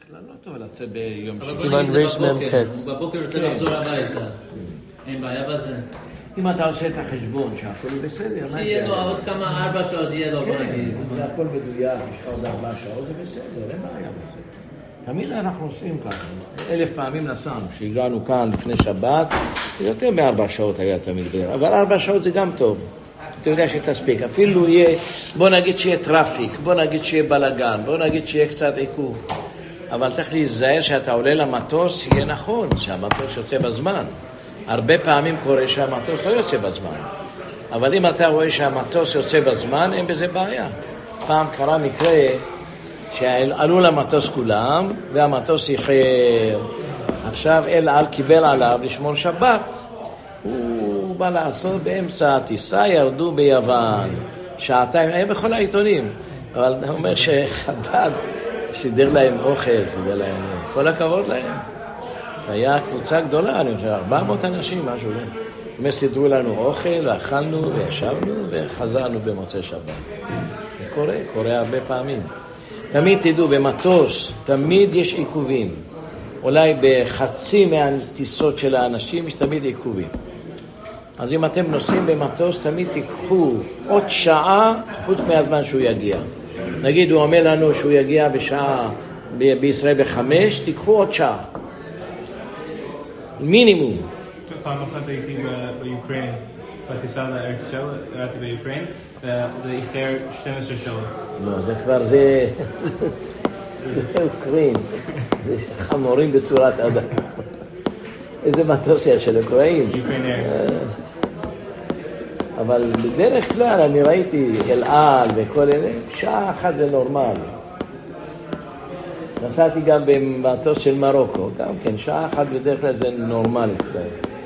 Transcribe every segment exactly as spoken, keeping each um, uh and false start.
כלל לא טוב לצאת ביום שישי. סימן ריש מ"ט. בבוקר רוצה לחזור הביתה. אין בעיה בזה. אם אתה עושה את החשבון שהכל בסדר, שיהיה לו עוד כמה ארבע שעות יהיה לו, בוא נגיד. זה הכל מדויק, יש עוד ארבע שעות, זה בסדר, אין בעיה בזה. תמיד אנחנו עושים ככה. אלף פעמים נסענו, שהגענו כאן לפני שבת, יותר מארבע שעות היה תמיד בערך, אבל ארבע שעות זה גם טוב. אתה יודע שתספיק. אפילו יהיה, בוא נגיד שיהיה טראפיק, בוא נגיד שיהיה בלגן, בוא נגיד שיהיה קצת עיכוב. אבל צריך להיזהר שאתה עולה למטוס, יהיה נכון, שהמטוס יוצא בזמן. הרבה פעמים קורה שהמטוס לא יוצא בזמן. אבל אם אתה רואה שהמטוס יוצא בזמן, אין בזה בעיה. פעם קרה מקרה שעלו למטוס כולם, והמטוס יחר. עכשיו אל על קיבל עליו לשמור שבת. הוא בא לעשות באמצע הטיסה, ירדו ביוון. שעתיים, היה בכל העיתונים. אבל הוא אומר שחב"ד סידר להם אוכל, סידר להם, כל הכבוד להם. היה קבוצה גדולה, אני חושב, ארבע מאות אנשים, משהו. הם סידרו לנו אוכל, ואכלנו, וישבנו, וחזרנו במוצאי שבת. זה קורה, קורה הרבה פעמים. תמיד תדעו, במטוס, תמיד יש עיכובים. אולי בחצי מהטיסות של האנשים יש תמיד עיכובים. אז אם אתם נוסעים במטוס, תמיד תיקחו עוד שעה חוץ מהזמן שהוא יגיע. נגיד, הוא אומר לנו שהוא יגיע בשעה, ב- בישראל בחמש, תיקחו עוד שעה. מינימום. פעם אחת הייתי באוקראין, בטיסה לארץ ישראל, הייתי באוקראין, וזה איחר שתים עשרה שעות. לא, זה כבר, זה... זה אוקראין. זה חמורים בצורת אדם. איזה מטוס היה של אוקראין. אוקראין אייר. אבל בדרך כלל אני ראיתי אל על וכל אלה, שעה אחת זה נורמל. נסעתי גם במטוס של מרוקו, גם כן, שעה אחת בדרך כלל זה נורמל אצלם.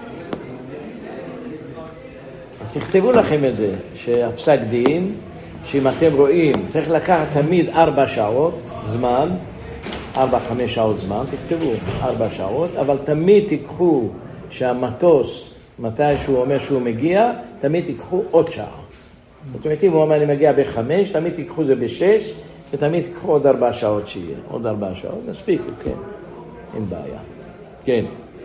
אז תכתבו לכם את זה, שהפסק דין, שאם אתם רואים, צריך לקחת תמיד ארבע שעות זמן, ארבע, חמש שעות זמן, תכתבו ארבע שעות, אבל תמיד תיקחו שהמטוס, מתי שהוא אומר שהוא מגיע, תמיד תיקחו עוד שעה. זאת אומרת, אם הוא אומר אני מגיע בחמש, תמיד תיקחו זה בשש, ותמיד תיקחו עוד ארבע שעות שיהיה. עוד ארבע שעות, נספיקו, כן. אין בעיה. כן.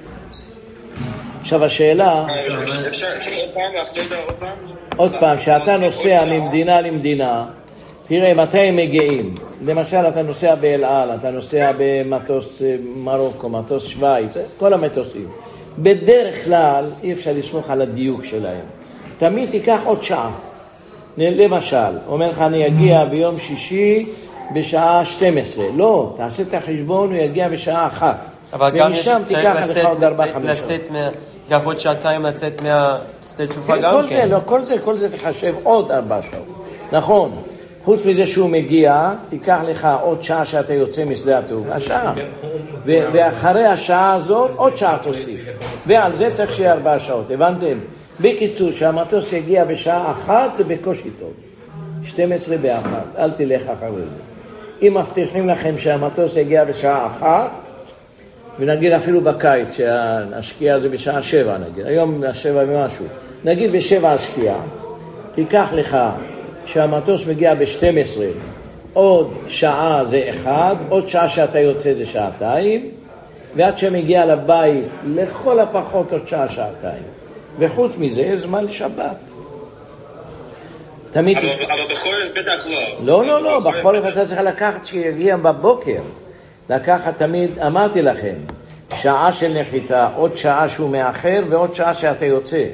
עכשיו השאלה... אפשר עוד פעם להחזיר את זה עוד פעם? עוד פעם, שאתה נוסע ממדינה למדינה, תראה, מתי הם מגיעים? למשל, אתה נוסע באל על, אתה נוסע במטוס מרוקו, מטוס שוויץ, כל המטוסים. בדרך כלל אי אפשר לסמוך על הדיוק שלהם. תמיד תיקח עוד שעה. למשל, אומר לך אני אגיע ביום שישי בשעה שתים עשרה. לא, תעשה את החשבון, הוא יגיע בשעה אחת. אבל גם יש צריך לצאת, לצאת, ייקח עוד שעתיים לצאת מהשדה תשובה גם כל זה, לא, כל זה, כל זה תחשב עוד ארבע שעות. נכון. חוץ מזה שהוא מגיע, תיקח לך עוד שעה שאתה יוצא משדה התעופה, השעה. ואחרי השעה הזאת, עוד שעה תוסיף. ועל זה צריך שיהיה ארבע שעות, הבנתם? בקיצור, שהמטוס יגיע בשעה אחת, זה בקושי טוב. שתים עשרה באחת, אל תלך אחרי זה. אם מבטיחים לכם שהמטוס יגיע בשעה אחת, ונגיד אפילו בקיץ, שהשקיעה זה בשעה שבע, נגיד. היום השבע ומשהו. נגיד בשבע השקיעה, תיקח לך שהמטוס מגיע ב-שתים עשרה, עוד שעה זה אחד, עוד שעה שאתה יוצא זה שעתיים, ועד שמגיע לבית, לכל הפחות עוד שעה, שעתיים. וחוץ מזה, זמן לשבת. תמיד... אבל, אבל בחורף בטח לא. לא, לא, לא, בחורף אתה צריך לקחת שיגיע בבוקר. לקחת תמיד, אמרתי לכם, שעה של נחיתה, עוד שעה שהוא מאחר, ועוד שעה שאתה יוצא.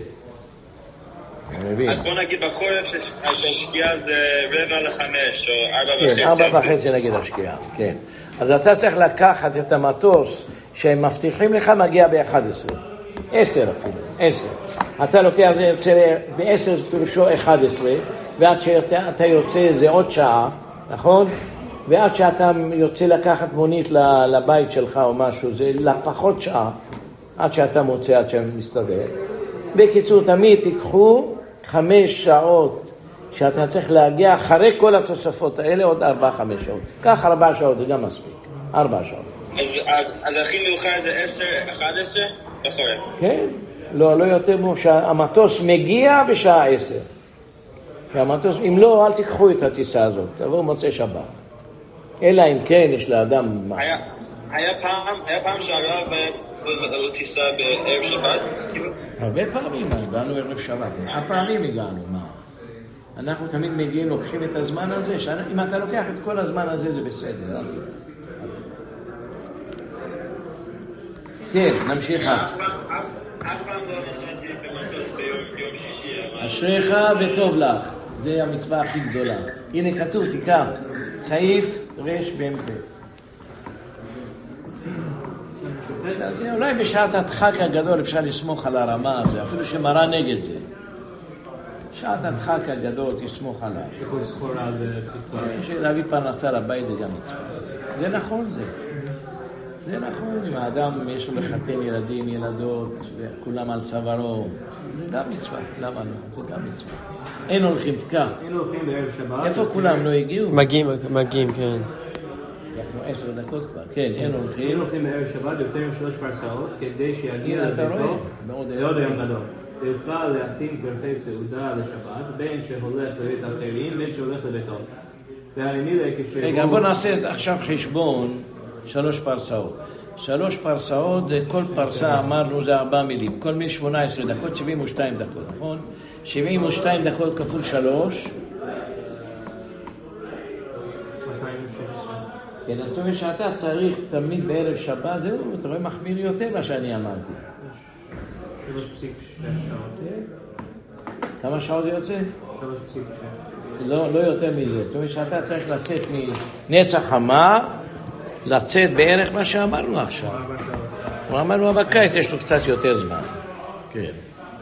אז בוא נגיד בחורף שהשקיעה זה רבע לחמש או ארבע וחצי. כן, ארבע וחצי נגיד השקיעה, כן. אז אתה צריך לקחת את המטוס שהם מבטיחים לך מגיע ב-אחת עשרה. עשר אפילו, עשר. אתה לוקח, זה יוצא ב-עשר פירושו אחת עשרה, ועד שאתה יוצא זה עוד שעה, נכון? ועד שאתה יוצא לקחת מונית לבית שלך או משהו, זה לפחות שעה, עד שאתה מוצא, עד שאתה מסתובב. בקיצור, תמיד תיקחו חמש שעות שאתה צריך להגיע אחרי כל התוספות האלה, עוד ארבע, חמש שעות. כך ארבע שעות, זה גם מספיק. ארבע שעות. אז, אז, אז הכי מאוחר זה עשר, אחת עשרה? בחורף. כן. לא, לא יותר מאוחר. המטוס מגיע בשעה עשר. המטוס, אם לא, אל תיקחו את הטיסה הזאת. תבואו מוצאי שבת. אלא אם כן יש לאדם... היה, היה פעם, היה פעם שהרב לא טיסה בערב שבת? הרבה פעמים הגענו ערב שבת, הפעמים הגענו, מה? אנחנו תמיד מגיעים, לוקחים את הזמן הזה, אם אתה לוקח את כל הזמן הזה זה בסדר, אז... כן, נמשיך. אף פעם לא נסעתי במטוס ביום שישי. אשריך וטוב לך, זה המצווה הכי גדולה. הנה כתוב, תיקח, סעיף רש במפה. אולי בשעת הדחק הגדול אפשר לסמוך על הרמה הזה, אפילו שמראה נגד זה. שעת הדחק הגדול תסמוך עליו. שכל סחורה זה חיסון. שלהביא פרנסה לבית זה גם מצווה. זה נכון זה. זה נכון, אם האדם יש לו לחתן ילדים, ילדות, וכולם על צווארו, זה גם מצווה. למה לא? זה גם מצווה. אין הולכים, תקע. אין הולכים בערב שבת. איפה כולם לא הגיעו? מגיעים, מגיעים, כן. אנחנו עשר דקות כבר. כן, אין הולכים. אין הולכים בערב שבת יותר משלוש פרסאות, כדי שיגיע אתה רואה? לביתו מאוד לעוד היום גדול. ויוכל להכין צורכי סעודה לשבת, בין שהולך לבית אחרים, בין שהולך לביתו. והאמילה כשהוא... רגע, בוא נעשה עכשיו חשבון שלוש פרסאות. שלוש פרסאות, כל פרסה אמרנו זה ארבע מילים. כל מיל שמונה עשרה דקות, שבעים ושתיים דקות, נכון? שבעים ושתיים דקות כפול שלוש. כן, אז זאת אומרת שאתה צריך תמיד בערב שבת, זהו, אתה רואה מחמיר יותר מה שאני אמרתי. שלוש פסיק שש שעות. כמה שעות זה יוצא? שלוש פסיק שש. לא, לא יותר מזה. זאת אומרת שאתה צריך לצאת מנצח חמה, לצאת בערך מה שאמרנו עכשיו. הוא אמרנו, בקיץ יש לו קצת יותר זמן. כן.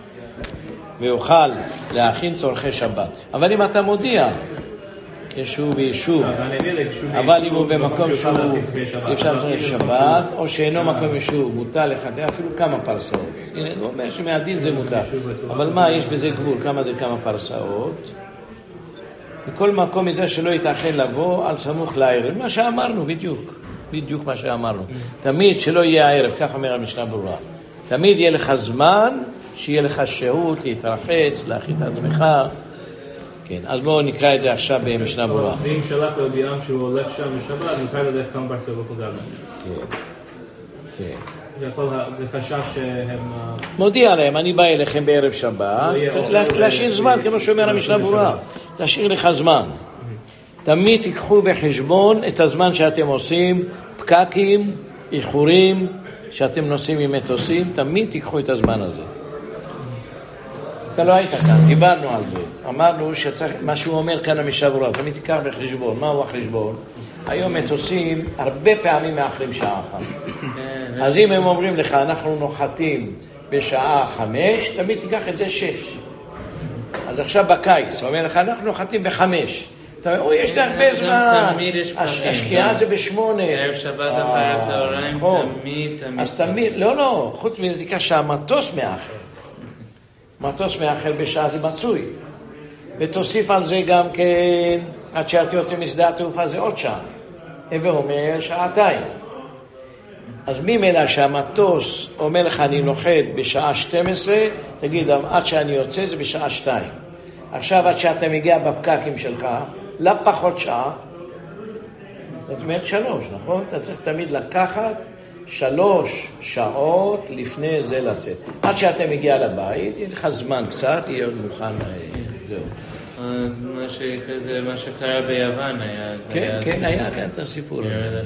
ויוכל להכין צורכי שבת. אבל אם אתה מודיע, ישוב ויישוב, אבל אם הוא במקום שהוא אפשר לצורך שבת, או שאינו מקום יישוב, מותר לחתן אפילו כמה פרסאות. הנה, הוא אומר שמהדין זה מותר. אבל מה, יש בזה גבול, כמה זה כמה פרסאות? בכל מקום מזה שלא יתאחן לבוא על סמוך לערב. מה שאמרנו, בדיוק. בדיוק מה שאמרנו. תמיד שלא יהיה הערב, כך אומר המשנה ברורה. תמיד יהיה לך זמן, שיהיה לך שהות, להתרחץ, להכין את עצמך. כן, אז בואו נקרא את זה עכשיו במשנה ברורה. ואם שלח להודיעם שהוא הולך שם בשבת, נוכל לדעת כמה פרסאות הוא גדל. כן, כן. זה חשש שהם... מודיע להם, אני בא אליכם בערב שבת, להשאיר זמן, כמו שאומר המשנה ברורה. תשאיר לך זמן. תמיד תיקחו בחשבון את הזמן שאתם עושים, פקקים, איחורים, שאתם נוסעים עם מטוסים, תמיד תיקחו את הזמן הזה. אתה לא היית כאן, דיברנו על זה. אמרנו שצריך, מה שהוא אומר כאן המשנה ברורה, תמיד תיקח בחשבון. מהו החשבון? היום מטוסים הרבה פעמים מאחרים שעה אחת. אז אם הם אומרים לך, אנחנו נוחתים בשעה חמש, תמיד תיקח את זה שש. אז עכשיו בקיץ, הוא אומר לך, אנחנו נוחתים בחמש. אתה אומר, אוי, יש לי הרבה זמן. השקיעה זה בשמונה. ערב שבת אחר הצהריים, תמיד, תמיד. אז תמיד, לא, לא, חוץ מזה תיקח שהמטוס מאחר. מטוס מאחר בשעה זה מצוי. ותוסיף על זה גם כן, עד שאתה יוצא משדה התעופה זה עוד שעה. עבר אומר שעתיים. אז ממילא שהמטוס אומר לך אני נוחת בשעה שתים עשרה, תגיד, עד שאני יוצא זה בשעה שתיים. עכשיו עד שאתה מגיע בפקקים שלך, לא פחות שעה, זאת אומרת שלוש, נכון? אתה צריך תמיד לקחת שלוש שעות לפני זה לצאת. עד שאתה מגיע לבית, יהיה לך זמן קצת, יהיה מוכן, זהו. מה שקרה ביוון היה... כן, כן, היה כאן את הסיפור.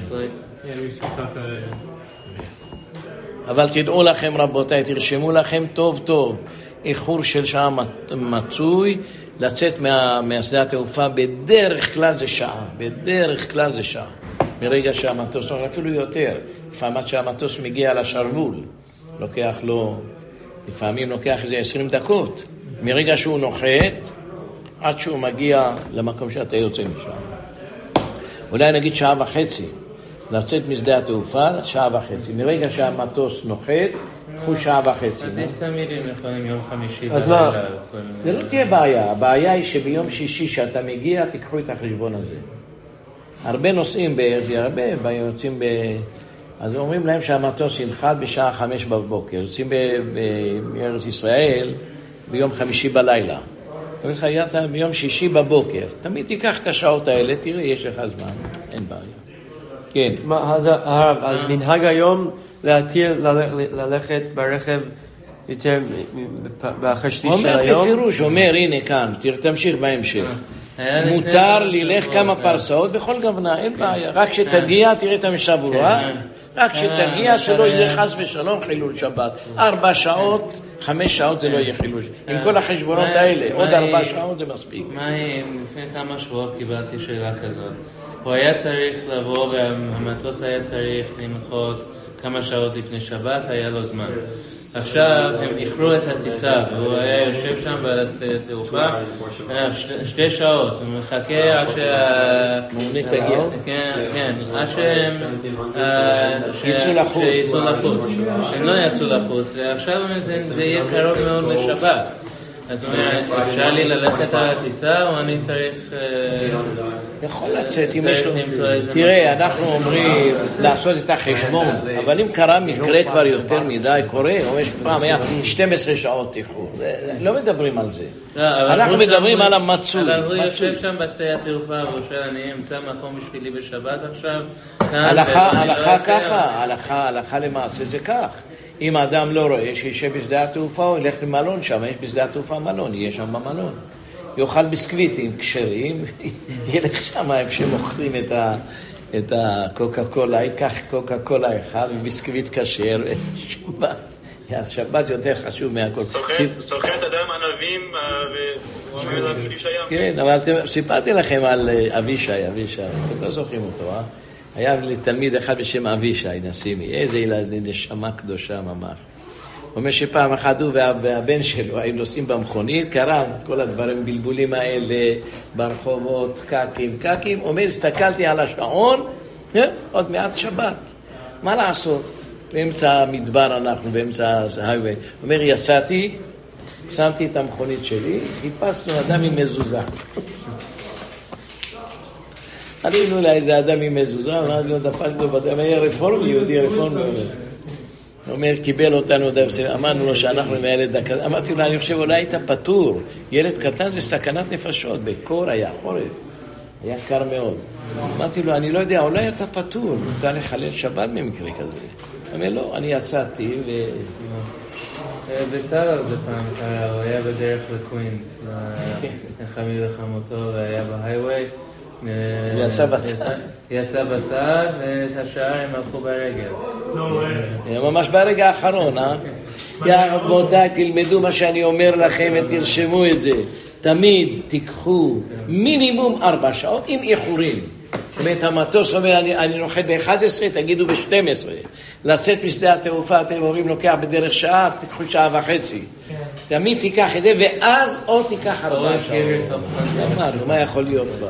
אבל תדעו לכם רבותיי, תרשמו לכם טוב טוב, איחור של שעה מצוי, לצאת מהשדה התעופה בדרך כלל זה שעה, בדרך כלל זה שעה. מרגע שהמטוס, אפילו יותר, לפעמים שהמטוס מגיע לשרוול, לוקח לו, לפעמים לוקח איזה עשרים דקות, מרגע שהוא נוחת, עד שהוא מגיע למקום שאתה יוצא משם. אולי נגיד שעה וחצי, לצאת משדה התעופה, שעה וחצי. מרגע שהמטוס נוחת, קחו שעה וחצי. עדיף תמיד אם יכולים יום חמישי אז מה? זה לא תהיה בעיה. הבעיה היא שביום שישי שאתה מגיע, תיקחו את החשבון הזה. הרבה נוסעים בארץ, הרבה יוצאים ב... אז אומרים להם שהמטוס ינחת בשעה חמש בבוקר. יוצאים בארץ ישראל ביום חמישי בלילה. אומרים לך, ביום שישי בבוקר. תמיד תיקח את השעות האלה, תראה, יש לך זמן. אין בעיה. כן. מה, אז הרב, מנהג היום להתיר ללכת ברכב יותר באחרי שליש של היום? אומר בפירוש, אומר, הנה כאן, תמשיך בהמשך. מותר ללך כמה פרסאות בכל גוונה, אין בעיה. רק שתגיע, תראה את המשנה ברורה, רק שתגיע שלא יהיה חס ושלום חילול שבת. ארבע שעות, חמש שעות זה לא יהיה חילול. עם כל החשבונות האלה, עוד ארבע שעות זה מספיק. מה אם לפני כמה שבועות קיבלתי שאלה כזאת? הוא היה צריך לבוא והמטוס היה צריך לנחות כמה שעות לפני שבת, היה לו זמן. עכשיו הם איחרו את הטיסה, והוא היה יושב שם בשדה התעופה שתי שעות, הוא מחכה עד שהמונית תגיע. כן, כן, עד שהם יצאו לחוץ. שיצאו לחוץ. הם לא יצאו לחוץ, ועכשיו זה יהיה קרוב מאוד לשבת. אז הוא אומר, אפשר לי ללכת על הטיסה, או אני צריך... יכול לצאת, אם יש לו... תראה, אנחנו אומרים לעשות את החשבון, אבל אם קרה מקרה כבר יותר מדי, קורה, או יש פעם היה שתים עשרה שעות תיחור, לא מדברים על זה. אנחנו מדברים על המצוי. אבל הוא יושב שם בשדה התעופה, והוא שואל, אני אמצא מקום בשבילי בשבת עכשיו? הלכה ככה, הלכה למעשה זה כך. אם האדם לא רואה שישב בשדה התעופה, הוא ילך למלון שם, יש בשדה התעופה מלון, יהיה שם במלון. יאכל ביסקוויטים כשרים, ילך שם איפה שמוכרים את, ה, את הקוקה קולה, ייקח קוקה קולה אחד וביסקוויט כשר, שבת. שבת יותר חשוב מהכל. סוחר את אדם ענבים והוא אומר לה קידוש הים. כן, אבל סיפרתי לכם על אבישי, אבישי, אתם לא זוכרים אותו, אה? היה לתלמיד אחד בשם אבישי, נסימי, איזה ילד, נשמה קדושה ממש. הוא אומר שפעם אחת הוא והבן שלו היו נוסעים במכונית, קרה כל הדברים, בלבולים האלה, ברחובות, פקקים, פקקים. הוא אומר, הסתכלתי על השעון, עוד מעט שבת. מה לעשות? באמצע המדבר אנחנו, באמצע ההייווי. הוא אומר, יצאתי, שמתי את המכונית שלי, חיפשנו אדם עם מזוזה. עלינו לה איזה אדם עם מזוזה, אמרתי לו, דפקנו בדם, היה רפורמי, יהודי רפורמי. הוא אומר, קיבל אותנו, אמרנו לו שאנחנו עם הילד הקטן, אמרתי לו, אני חושב, אולי היית פטור, ילד קטן זה סכנת נפשות, בקור היה, חורף, היה קר מאוד. אמרתי לו, אני לא יודע, אולי אתה פטור, אתה לחלל שבת במקרה כזה. הוא אומר, לא, אני יצאתי ו... בצער זה פעם קרה, הוא היה בדרך לקווינס, לחמי לחמותו, והיה בהייווי, יצא בצד. יצא בצד, ואת השאר הם הלכו ברגל. ממש ברגע האחרון, אה? יא רבותיי, תלמדו מה שאני אומר לכם ותרשמו את זה. תמיד תיקחו מינימום ארבע שעות עם איחורים. זאת אומרת, המטוס אומר, אני, אני נוחת ב-אחת עשרה, תגידו ב-שתים עשרה. לצאת משדה התעופה, אתם אומרים, לוקח בדרך שעה, תיקחו שעה וחצי. תמיד תיקח את זה, ואז עוד תיקח ארבע שעות. אמרנו, מה יכול להיות כבר?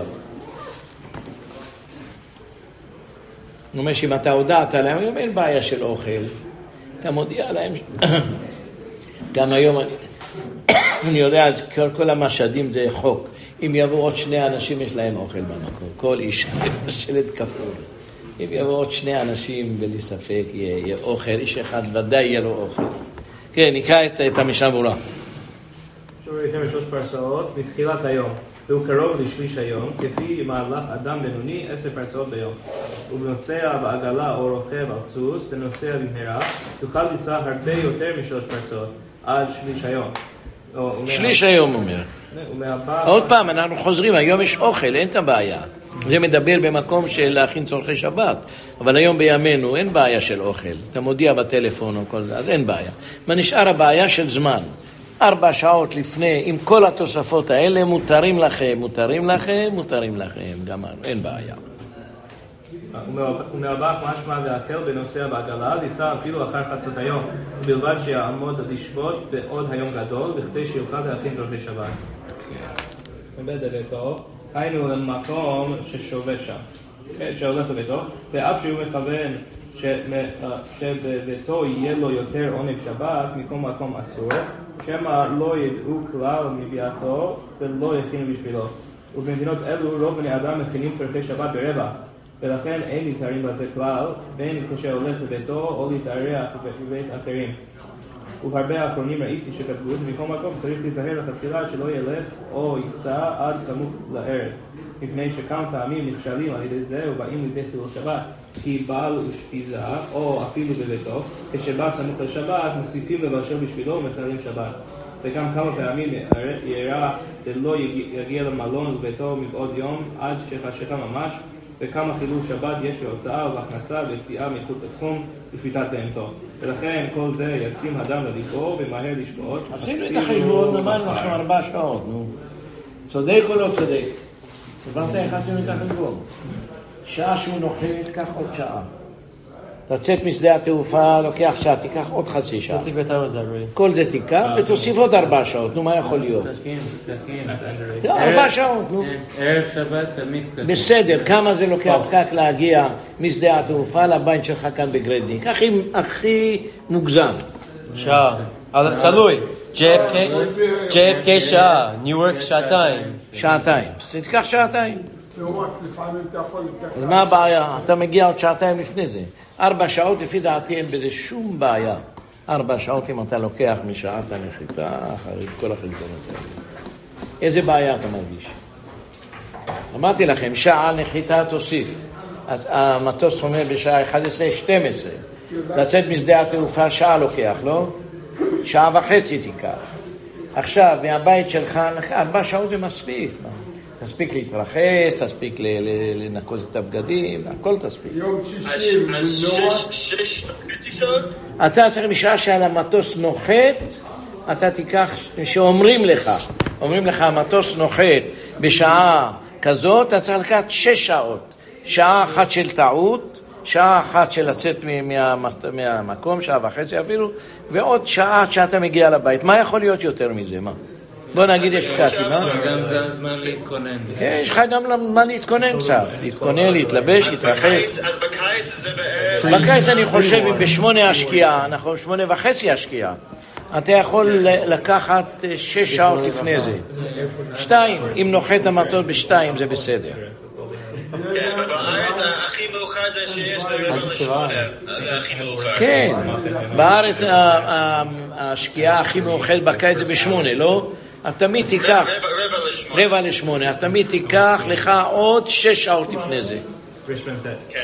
הוא אומר שאם אתה הודעת להם, אין בעיה של אוכל. אתה מודיע להם. גם היום אני, אני יודע, כל, כל המשדים זה חוק. אם יבואו עוד שני אנשים, יש להם אוכל במקום. כל איש מפשלת כפול. אם יבואו עוד שני אנשים, בלי ספק, יהיה, יהיה אוכל. איש אחד ודאי יהיה לו אוכל. כן, נקרא את, את המשנה ברורה. שוב ראיתם שלוש פרסאות מתחילת היום. והוא קרוב לשליש היום, כפי מהלך אדם בינוני עשר פרסאות ביום. ובנוסע בעגלה או רוכב על סוס, לנוסע במהרה, יוכל לנסוע הרבה יותר משלוש פרסאות, עד שליש היום. שליש היום אומר. עוד פעם, אנחנו חוזרים, היום יש אוכל, אין את הבעיה. זה מדבר במקום של להכין צורכי שבת, אבל היום בימינו אין בעיה של אוכל. אתה מודיע בטלפון או כל זה, אז אין בעיה. מה נשאר הבעיה של זמן? ארבע שעות לפני, עם כל התוספות האלה, מותרים לכם, מותרים לכם, מותרים לכם, גם אין בעיה. ומהבח משמע להקל בנוסע בעגלה, ליסע אפילו אחר חצות היום, בלבד שיעמוד לשבות בעוד היום גדול, בכדי שיוכל להכין צורכי שבת. בביתו, היינו למקום ששובת שם, שהולך לביתו, ואף שהוא מכוון שבביתו יהיה לו יותר עונג שבת מכל מקום אסור, שמא לא ידעו כלל מביאתו ולא יכינו בשבילו. ובמדינות אלו רוב בני אדם מכינים צורכי שבת ברבע, ולכן אין להתארים בזה כלל, בין כשהולך לביתו או להתארח בבית אחרים. ובהרבה האחרונים ראיתי שכתבו, ומכל מקום צריך להיזהר לכתחילה שלא ילך או ייסע עד סמוך לערב, מפני שכמה פעמים נכשלים על ידי זה ובאים לידי חילול שבת. כי בעל אושפיזה, או אפילו בביתו, כשבא סמוך לשבת, מוסיפים לבשל בשבילו ומחללים שבת. וגם כמה פעמים יראה ולא יגיע למלון וביתו מבעוד יום עד שחשיכה ממש, וכמה חילול שבת יש בהוצאה ובהכנסה ויציאה מחוץ לתחום ושביתת בהמתו. ולכן כל זה ישים אדם לליבו ומהר לשבות. עשינו את החשבון, אמרנו עכשיו ארבע שעות, נו. צודק או לא צודק? הבנת איך עשינו את החשבון? שעה שהוא נוחת, קח עוד שעה. לצאת משדה התעופה, לוקח שעה, תיקח עוד חצי שעה. כל זה תיקח ותוסיף עוד ארבע שעות, נו מה יכול להיות? פקקים, פקקים. לא, ארבע שעות, נו. ערב שבת תמיד פקקים. בסדר, כמה זה לוקח פקק להגיע משדה התעופה לבית שלך כאן בגרדניק? הכי מוגזם. שעה. תלוי. ג'יי אף קיי שעה, ניו-יורק שעתיים. שעתיים. אז תיקח שעתיים. אז מה הבעיה? אתה מגיע עוד שעתיים לפני זה. ארבע שעות, לפי דעתי אין בזה שום בעיה. ארבע שעות אם אתה לוקח משעת הנחיתה, אחרי כל החשבונות האלה. איזה בעיה אתה מרגיש? אמרתי לכם, שעה נחיתה תוסיף. אז המטוס אומר בשעה אחת עשרה שתים עשרה. לצאת משדה התעופה שעה לוקח, לא? שעה וחצי תיקח. עכשיו, מהבית שלך, ארבע שעות זה מספיק. תספיק להתרחץ, תספיק לנקוז את הבגדים, הכל תספיק. אז שש טיסות? אתה צריך משעה שעל המטוס נוחת, אתה תיקח, שאומרים לך, אומרים לך המטוס נוחת בשעה כזאת, אתה צריך לקחת שש שעות. שעה אחת של טעות, שעה אחת של לצאת מהמקום, שעה וחצי אפילו, ועוד שעה שאתה מגיע לבית. מה יכול להיות יותר מזה? מה? בוא נגיד יש פקקים, מה? גם זה הזמן להתכונן. כן, יש לך גם זמן להתכונן קצת. להתכונן, להתלבש, להתרחץ. אז בקיץ זה בערך... בקיץ אני חושב בשמונה השקיעה, אנחנו שמונה וחצי השקיעה. אתה יכול לקחת שש שעות לפני זה. שתיים, אם נוחת המטוס בשתיים זה בסדר. כן, בארץ הכי מאוחר זה שיש לרבע לשמונה. זה הכי מאוחר. כן, בארץ השקיעה הכי מאוחרת בקיץ זה בשמונה, לא? את תמיד תיקח, רבע לשמונה, את תמיד תיקח לך עוד שש שעות לפני זה. כן,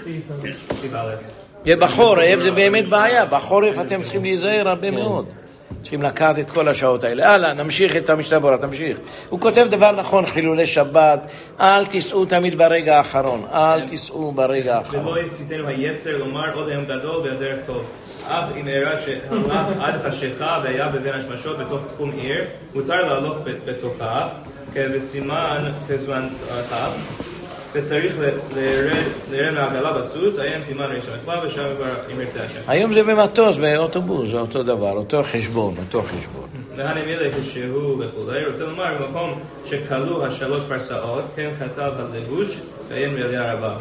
כן. ובחורף זה באמת בעיה, בחורף אתם צריכים להיזהר הרבה מאוד. צריכים לקחת את כל השעות האלה. הלאה, נמשיך את המשנה ברורה, תמשיך. הוא כותב דבר נכון, חילולי שבת, אל תיסעו תמיד ברגע האחרון, אל תיסעו ברגע האחרון. ולא יסיתנו היצר לומר עוד היום גדול והדרך טוב. אף אם אירע שהלך עד חשיכה והיה בבין השמשות בתוך תחום עיר, מותר להלוך בתוכה, כבסימן כזמן רחב, וצריך לרד מהעגלה בסוס, היום סימן ראשון כבר ושם כבר עם ירצה השם. היום זה במטוס, באוטובוס, זה אותו דבר, אותו חשבון, אותו חשבון. והנה מילך שהוא וכולי, רוצה לומר במקום שכלו השלוש פרסאות, כן כתב הלבוש, ואין מעליה רבה.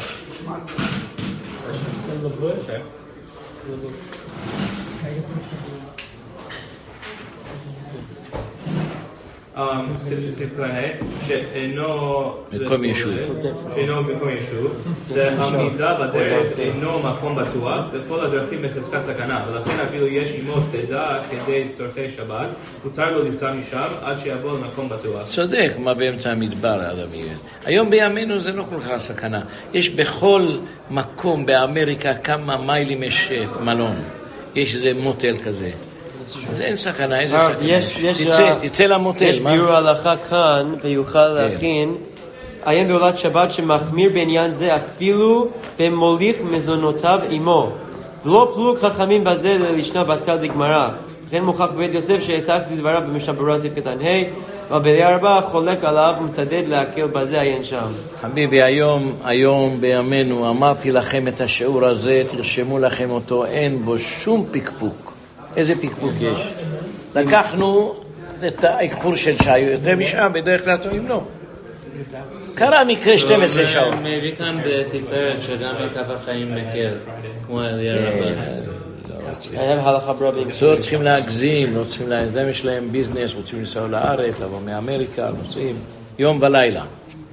שאינו מקום יישוב. שאינו מקום יישוב, והעמידה בדרך אינו מקום בטוח, וכל הדרכים בחזקת סכנה, ולכן אפילו יש עמו צידה כדי צורכי שבת, מותר לו לנסוע משם עד שיבוא למקום בטוח. צודק, מה באמצע המדבר האדם יהיה. היום בימינו זה לא כל כך סכנה. יש בכל מקום באמריקה כמה מיילים יש מלון. יש איזה מוטל כזה. אז אין סכנה, איזה סכנה. תצא, תצא למוטל. יש ביור הלכה כאן, ויוכל להכין. עיין בעולת שבת שמחמיר בעניין זה אפילו במוליך מזונותיו עמו. ולא פלוג חכמים בזה ללשנה בטל דגמרא. לכן מוכח בבית יוסף שהעתקתי דבריו במשנה ברורה סעיף קטן ה', אבל ארבע חולק עליו ומצדד להקל בזה עיין שם. חביבי, היום, היום בימינו אמרתי לכם את השיעור הזה, תרשמו לכם אותו, אין בו שום פקפוק. איזה פקפוק יש? לקחנו את האיחור של שעה, יותר משעה, בדרך כלל טועים לא. קרה מקרה שתים עשרה שעות. מביא כאן בתפארת שגם בקו החיים מקל, כמו העלייה רבה. היה הלכה ברורה. לא צריכים להגזים, לא צריכים להגזים, יש להם ביזנס, רוצים לנסוע לארץ, לבוא מאמריקה, נוסעים, יום ולילה.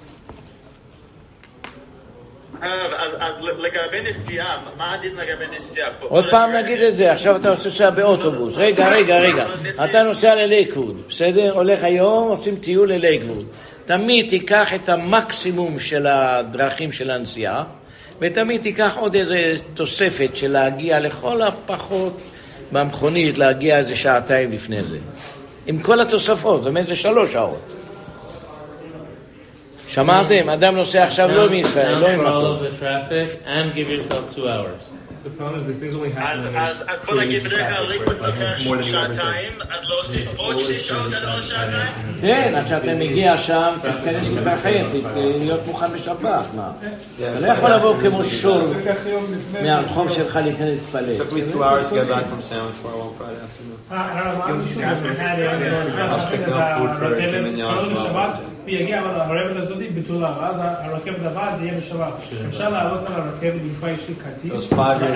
אז לגבי נסיעה, מה עדיף לגבי נסיעה? עוד פעם נגיד את זה, עכשיו אתה נוסע באוטובוס, רגע, רגע, רגע, אתה נוסע ללייקווד, בסדר? הולך היום, עושים טיול ללייקווד. תמיד תיקח את המקסימום של הדרכים של הנסיעה, ותמיד תיקח עוד איזה תוספת של להגיע לכל הפחות במכונית, להגיע איזה שעתיים לפני זה. עם כל התוספות, זאת אומרת זה שלוש שעות. שמעתם? אדם נוסע עכשיו לא מישראל, לא עם follow the traffic and give yourself two hours. The problem is these things only happen אז, when אז, אז בוא נגיד, בדרך כלל ליקווס לוקח שעתיים, אז להוסיף עוד שתי שעות עד עוד שעתיים? כן, עד שאתה מגיע שם, תתכנס כבר חייבת, להיות מוכן בשבת, מה? אתה לא יכול לבוא כמו שור מהרחוב שלך להיכנס להתפלל. Took me two hours to get back from sandwich where I went Friday afternoon. I was picking up food for Jim and Yash. ויגיע הרכבת הזאת בתולה, ואז הרכבת הבאה זה יהיה בשבת. אפשר לעלות על הרכבת במקרה יש לי כרטיס,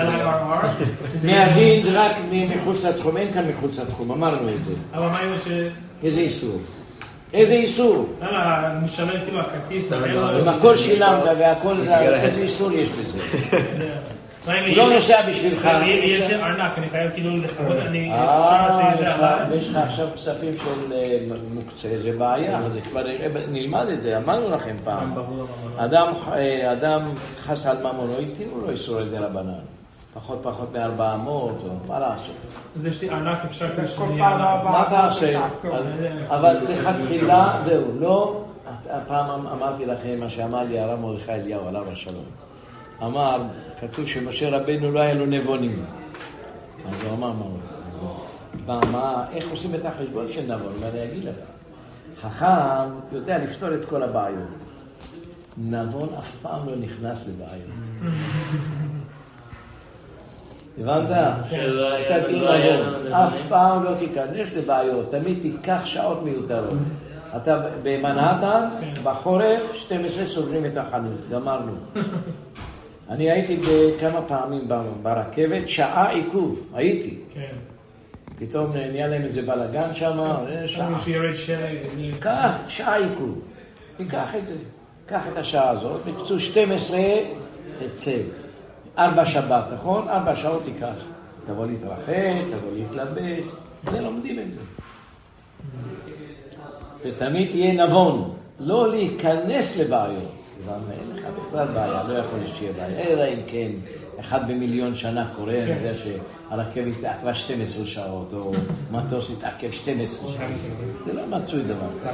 מהדין זה רק מחוץ לתחום, אין כאן מחוץ לתחום, אמרנו את זה. אבל מה אם ש... איזה איסור? איזה איסור? לא, לא, משלם כאילו הכרטיס, אם הכל שילמת והכל, איזה איסור יש בזה? הוא לא נוסע בשבילך. יש ארנק, אני חייב כאילו לחכות, אני... אה, יש לך עכשיו כספים של מוקצה, זה בעיה, זה כבר נלמד את זה, אמרנו לכם פעם. אדם חס על ממון, לא התירו לו איסור על ידי רבנן. פחות פחות מארבע מאות, מה לעשות? אז יש לי ארנק, אפשר כאילו... מה תעשה? אבל לכתחילה, זהו, לא... הפעם אמרתי לכם מה שאמר לי הרב מרדכי אליהו, עליו השלום. אמר, כתוב שמשה רבנו לא היה לו נבונים. אז הוא אמר, מה, מה, איך עושים את החשבון של נבון? ואני אגיד לך, חכם יודע לפתור את כל הבעיות. נבון אף פעם לא נכנס לבעיות. הבנת? אתה תהיה נבון, אף פעם לא תיכנס לבעיות, תמיד תיקח שעות מיותרות. אתה במנהטן, בחורף, שתים עשרה סוגרים את החנות, גמרנו. אני הייתי כמה פעמים ברכבת, שעה עיכוב, הייתי. כן. פתאום נהיה להם איזה בלגן שם, שעה. שירד שלג. קח, שעה עיכוב. תיקח את זה. קח את השעה הזאת, בקצור שתים עשרה, תצא. ארבע שבת, נכון? ארבע שעות תיקח. תבוא להתרחץ, תבוא להתלבט. זה לומדים את זה. ותמיד תהיה נבון, לא להיכנס לבעיות. אין לך בכלל בעיה, לא יכול שיהיה בעיה. אלא אם כן, אחד במיליון שנה קורה, אני יודע שהרכבת התעכבה שתים עשרה שעות, או מטוס התעכב שתים עשרה שעות. זה לא מצוי דבר.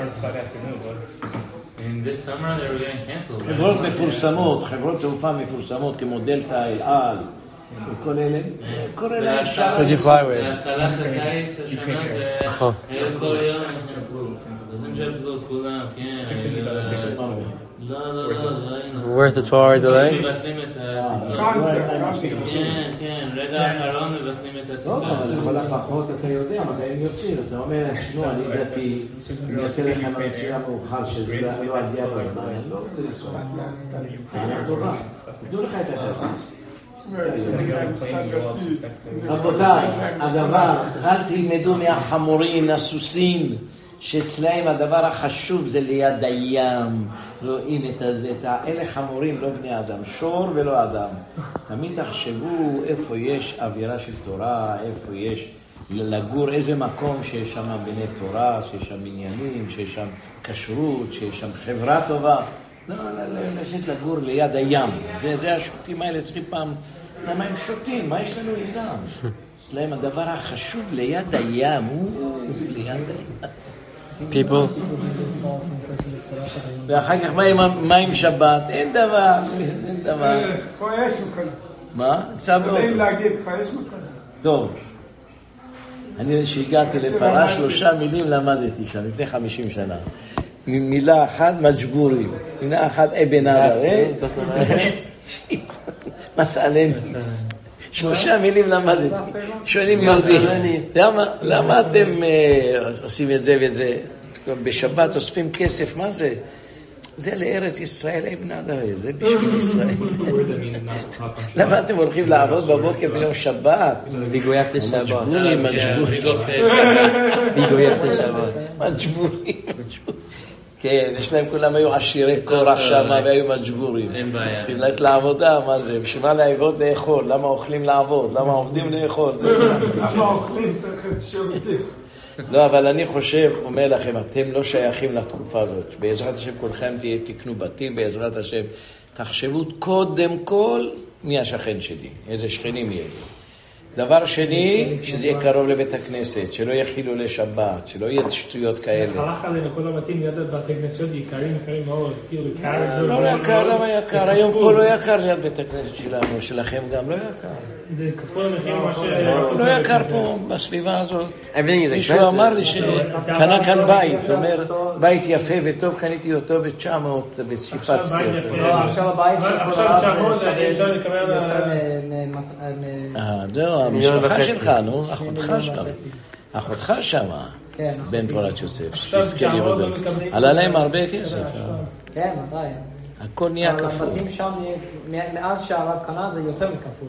חברות מפורסמות, חברות תעופה מפורסמות, כמו דלתא, אל על, וכל אלה, קורא להם שם. בהתחלת הקיץ השנה זה כל יום. ג'טבלו כולם, כן. לא, לא, לא, לא היינו. Worth the two-hour delay? מבטלים את הטיסות. כן, כן, רגע האחרון מבטלים את הטיסות. טוב, אבל לכל הפחות אתה יודע, מתי הם יוצאים. אתה אומר, שנו, אני דעתי, אני יוצא לכם הנסיעה מאוחר שזה לא הגיע בזמן, אני לא רוצה לנסוע. אני טובה. תדעו לך את הכתב. רבותיי, הדבר, אל תלמדו מהחמורים, הסוסים, שאצלהם הדבר החשוב זה ליד הים, רואים את הזה, את האלה חמורים, לא בני אדם, שור ולא אדם. תמיד תחשבו איפה יש אווירה של תורה, איפה יש לגור, איזה מקום שיש שם בני תורה, שיש שם עניינים, שיש שם כשרות, שיש שם חברה טובה. לא, לשאת לגור ליד הים. זה, זה השותים האלה צריכים פעם, למה הם שותים? מה יש לנו איתם? אצלהם הדבר החשוב ליד הים, הוא ליד הים. People. ואחר כך מה עם שבת? אין דבר, אין דבר. כבר יש מקום. מה? נמצא באוטו. יודעים להגיד, כבר יש מקום. טוב. אני שהגעתי לפרה, שלושה מילים למדתי שם, לפני חמישים שנה. מילה אחת, מג'בורים. מילה אחת, אבן הררי. מסעלני. שלושה מילים למדתי. שואלים יהודים. למה אתם עושים את זה ואת זה? בשבת אוספים כסף, מה זה? זה לארץ ישראל, אבן הררי. זה בשביל ישראל. למה אתם הולכים לעבוד בבוקר ביום שבת? ביגויח לשבת. מג'בורים, מג'בורים. ביגויח לשבת. מג'בורים, מג'בורים. כן, יש להם כולם היו עשירי קורח שם והיו מג'בורים. אין בעיה. צריכים ללכת לעבודה, מה זה? בשביל מה לעבוד לאכול? למה אוכלים לעבוד? למה עובדים לאכול? למה אוכלים צריך את שירותים? לא, אבל אני חושב, אומר לכם, אתם לא שייכים לתקופה הזאת. בעזרת השם כולכם תקנו בתים, בעזרת השם תחשבו קודם כל מי השכן שלי, איזה שכנים יהיו. דבר שני, שזה יהיה קרוב לבית הכנסת, שלא יחילו לשבת, שלא יהיה שטויות כאלה. הלך עלינו כל הבתים ליד בתי כנסיות יקרים, יקרים מאוד, כאילו יקר. לא יקר, למה יקר? היום פה לא יקר ליד בית הכנסת שלנו, שלכם גם לא יקר. זה כפול המחיר מה ש... לא יקר פה, בסביבה הזאת. מישהו אמר לי שקנה כאן בית, זאת אומרת, בית יפה וטוב, קניתי אותו ב-תשע מאות בשיפת ציון. עכשיו הבית עכשיו תשע מאות, אפשר לקבל... אה, זהו, המשפחה שלך, נו, אחותך שם. אחותך שם, בן פורת יוסף, שתזכה לראות אותו. עלה להם הרבה כסף. כן, עדיין. הכל נהיה כפול. הבתים שם, מאז שהרב קנה זה יותר מכפול.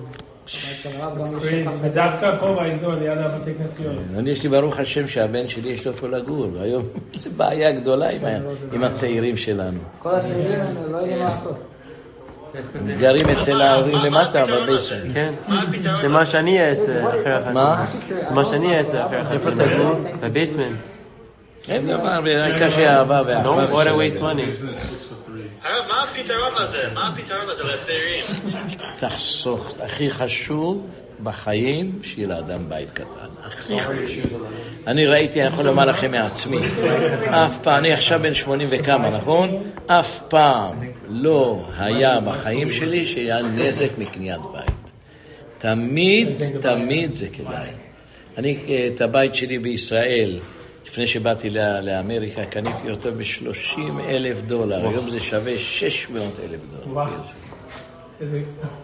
ודווקא פה באזור, ליד הבתי כנסיות. אני יש לי ברוך השם שהבן שלי יש לו פה לגור, והיום זו בעיה גדולה עם הצעירים שלנו. כל הצעירים הם לא יודעים מה לעשות. גרים אצל ההורים למטה בבייסן. כן, זה מה שאני אעשה אחרי החתונה. מה? זה מה שאני אעשה אחרי החתונה. איפה תגור? בבייסמנט. אין דבר, העיקר שהאהבה והאחווה. Don't want to waste money. הרב, מה הפתרון לזה? מה הפתרון לזה לצעירים? תחסוך, הכי חשוב בחיים שיהיה לאדם בית קטן. הכי חשוב. אני ראיתי, אני יכול לומר לכם מעצמי, אף פעם, אני עכשיו בן שמונים וכמה, נכון? אף פעם לא היה בחיים שלי שהיה נזק מקניית בית. תמיד, תמיד זה כדאי. אני, את הבית שלי בישראל, לפני שבאתי לאמריקה, קניתי אותו ב-שלושים אלף דולר. היום זה שווה שש מאות אלף דולר. וואו. איזה...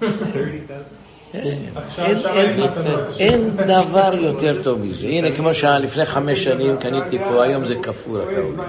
אין דבר יותר טוב מזה. הנה, כמו שלפני חמש שנים קניתי פה, היום זה כפול, אתה אומר.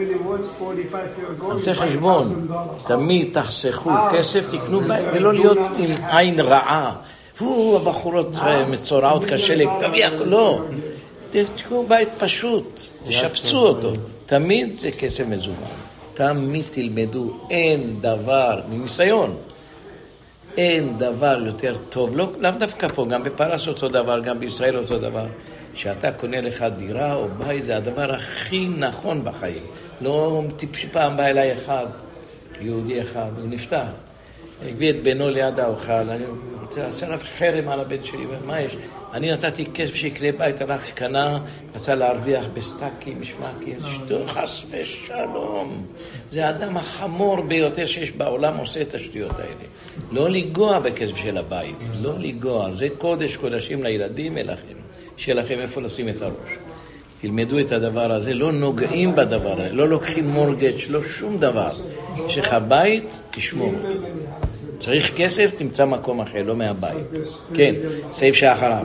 עושה חשבון. תמיד תחסכו כסף, תקנו בית, ולא להיות עם עין רעה. הוא, הבחורות מצורעות קשה לי, תביא הכל, לא. תקנו בית פשוט, תשפצו אותו. תמיד זה כסף מזומן. תמיד תלמדו, אין דבר, מניסיון, אין דבר יותר טוב, לא, לא דווקא פה, גם בפרס אותו דבר, גם בישראל אותו דבר, שאתה קונה לך דירה או בית, זה הדבר הכי נכון בחיים. לא טיפשי פעם בא אליי אחד, יהודי אחד, הוא נפטר. הביא את בנו ליד האוכל, אני רוצה לעשות עליו חרם על הבן שלי, מה יש? אני נתתי כסף שיקנה בית, הלך קנה, רצה להרוויח בסטקים, משמקים, שטו, חס ושלום. זה האדם החמור ביותר שיש בעולם עושה את השטויות האלה. לא לגוע בכסף של הבית, לא לגוע, זה קודש קודשים לילדים אליכם, שלכם איפה לשים את הראש. תלמדו את הדבר הזה, לא נוגעים בדבר הזה, לא לוקחים מורגץ', לא שום דבר. יש לך בית, תשמור אותו. צריך כסף, תמצא מקום אחר, לא מהבית. כן, סעיף שאחריו.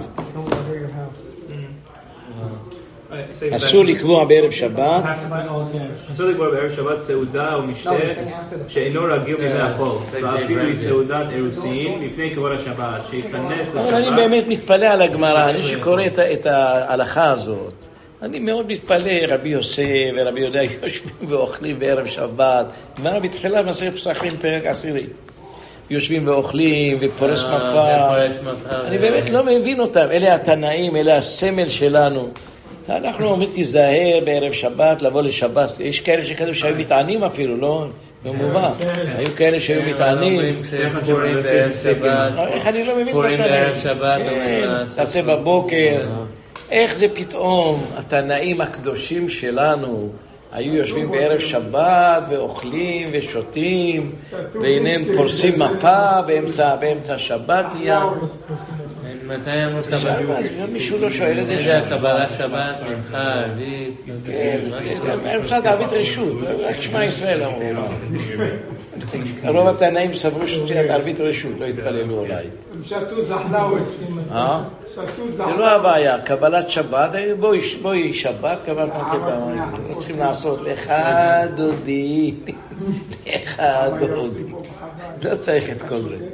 אסור לקבוע בערב שבת. אסור לקבוע בערב שבת סעודה או משתה שאינו רגיל בימי החול, ואפילו היא סעודת אירוסין מפני כבוד השבת, שיתפנס לשבת. אני באמת מתפלא על הגמרא, אני שקורא את ההלכה הזאת. אני מאוד מתפלא, רבי יוסף ורבי יהודה יושבים ואוכלים בערב שבת. כבר בתחילה מסכת פסחים פרק עשירי. יושבים ואוכלים ופורס מפה. אני באמת לא מבין אותם. אלה התנאים, אלה הסמל שלנו. אנחנו אומרים תיזהר בערב שבת, לבוא לשבת. יש כאלה שכתוב שהיו מתענים אפילו, לא? במובן. היו כאלה שהיו מתענים. אומרים שיש פורים בערב שבת. איך אני לא מבין אותם. פורים בערב שבת. תעשה בבוקר. איך זה פתאום התנאים הקדושים שלנו היו יושבים בערב שבת ואוכלים ושותים, והנה הם פורסים מפה באמצע, באמצע שבת נהיה. מתי אמרו קבלה? מישהו לא שואל את זה. זה הקבלה שבת, מנחה, ערבית. אפשר ערבית רשות, רק שמע ישראל אמרו. רוב התנאים סברו שצריך ערבית רשות, לא התפללו אולי. הם שתו זחלאוס. אה? שתו זה זחלאוס. לא הבעיה, קבלת שבת, בואי שבת, קבלת מקטע, צריכים לעשות לך דודי, לך דודי, לא צריך את כל זה.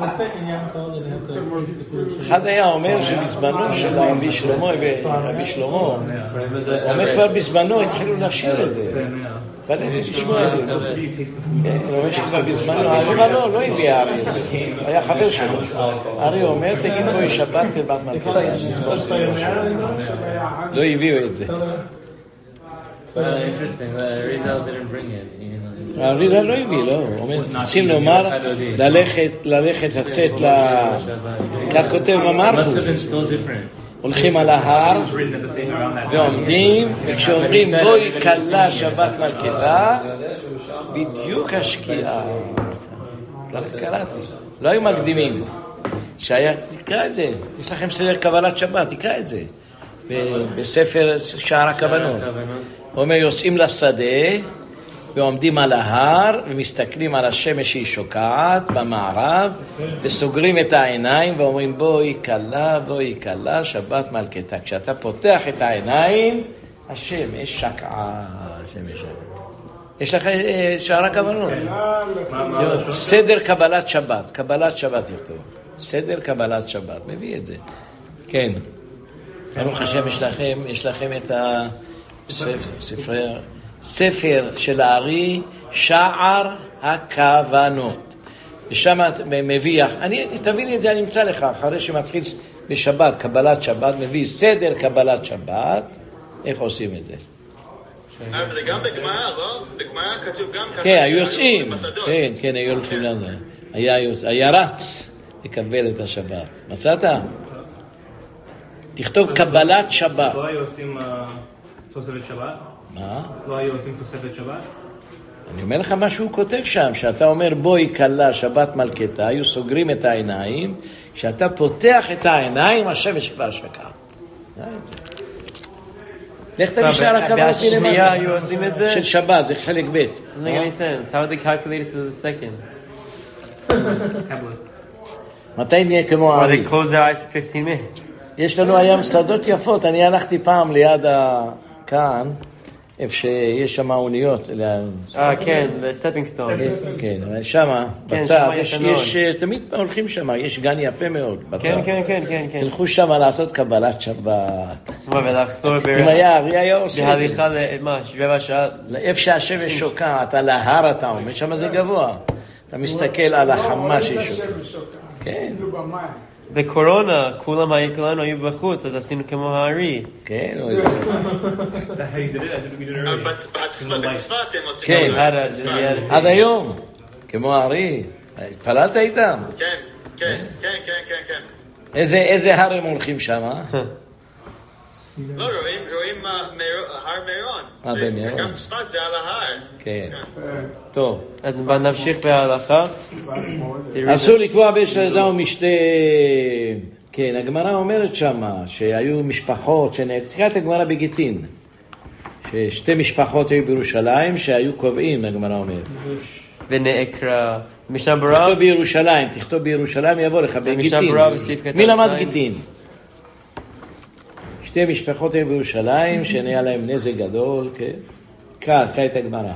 אחד היה אומר שבזמנו של רבי שלמה, רבי שלמה, אומר כבר בזמנו התחילו לשיר את זה. פלאתי לשמוע את זה. הוא אומר שכבר בזמנו, הארימה לא, לא הביא הארי, היה חבר שלו. הארי אומר, תגיד בואי שבת כבת מלכה. לא הביאו את זה. interesting. Rizal didn't bring it. הריזל לא הביא, לא. הוא אומר, צריכים לומר, ללכת, ללכת, לצאת ל... כך כותב במרקוס. הולכים על ההר ועומדים, וכשאומרים בואי כלה שבת מלכתה, בדיוק השקיעה. קראתי. לא היו מקדימים. שהיה, תקרא את זה. יש לכם סדר קבלת שבת, תקרא את זה. בספר שער הכוונות. הוא אומר, יוצאים לשדה, ועומדים על ההר, ומסתכלים על השמש שהיא שוקעת במערב, וסוגרים את העיניים, ואומרים בואי כלה, בואי כלה, שבת מלכתה. כשאתה פותח את העיניים, השמש שקעה, השמש שקעה. יש לך שער הכוונות. סדר קבלת שבת, קבלת שבת יכתוב. סדר קבלת שבת, מביא את זה. כן. ברוך השם, יש לכם, יש לכם את הספר, ספר של הארי, שער הכוונות. ושם מביא, אני, תביא לי את זה, אני אמצא לך, אחרי שמתחיל בשבת, קבלת שבת, מביא סדר קבלת שבת, איך עושים את זה? אבל זה גם בגמרא, לא? בגמרא כתוב גם ככה. כן, היו יוצאים. כן, כן, היו הולכים לזה. היה רץ לקבל את השבת. מצאת? תכתוב קבלת שבת. לא היו עושים תוספת שבת? מה? לא היו עושים תוספת שבת? אני אומר לך מה שהוא כותב שם, שאתה אומר בואי כלה שבת מלכתה, היו סוגרים את העיניים, כשאתה פותח את העיניים, השמש כבר שקעה. לך תביא שער הכוונות מלמטה. בשנייה היו עושים את זה? של שבת, זה חלק ב'. Doesn't make any sense. How would they calculate it to the second? מתי נהיה כמו Or הארי? they close their eyes for fifteen minutes. יש לנו היום שדות יפות, אני הלכתי פעם ליד כאן, איפה שיש שם אוניות. אה, כן, בסטפינג סטון. כן, אבל שם, בצד, יש, תמיד הולכים שם, יש גן יפה מאוד בצד. כן, כן, כן, כן, כן. תלכו שם לעשות קבלת שבת. ולחזור אם היה ארי היה עושה. בהליכה למה, שבע שעה? איפה שהשמש שוקעת, על ההר אתה עומד, שם זה גבוה. אתה מסתכל על החמה שהיא שוקעת. כן. בקורונה, כולם היו בחוץ, אז עשינו כמו הארי. כן. בצפת הם עושים. כן, עד היום. כמו הארי. התפללת איתם? כן, כן, כן, כן, כן. איזה הר הם הולכים שם? לא, רואים הר מירון. אה, במירון. גם צפת זה על ההר. כן. טוב. אז נמשיך בהלכה. אסור לקבוע באשת אדם ומשתה. כן, הגמרא אומרת שמה שהיו משפחות, תקרא את הגמרא בגיטין, ששתי משפחות היו בירושלים שהיו קובעים, הגמרא אומרת. ונעקרה. משנה ברורה? תכתוב בירושלים, תכתוב בירושלים יבוא לך בגיטין. מי למד גיטין? שתי משפחות היו בירושלים שנהיה להם נזק גדול, כן? קרא, קרא את הגמרא.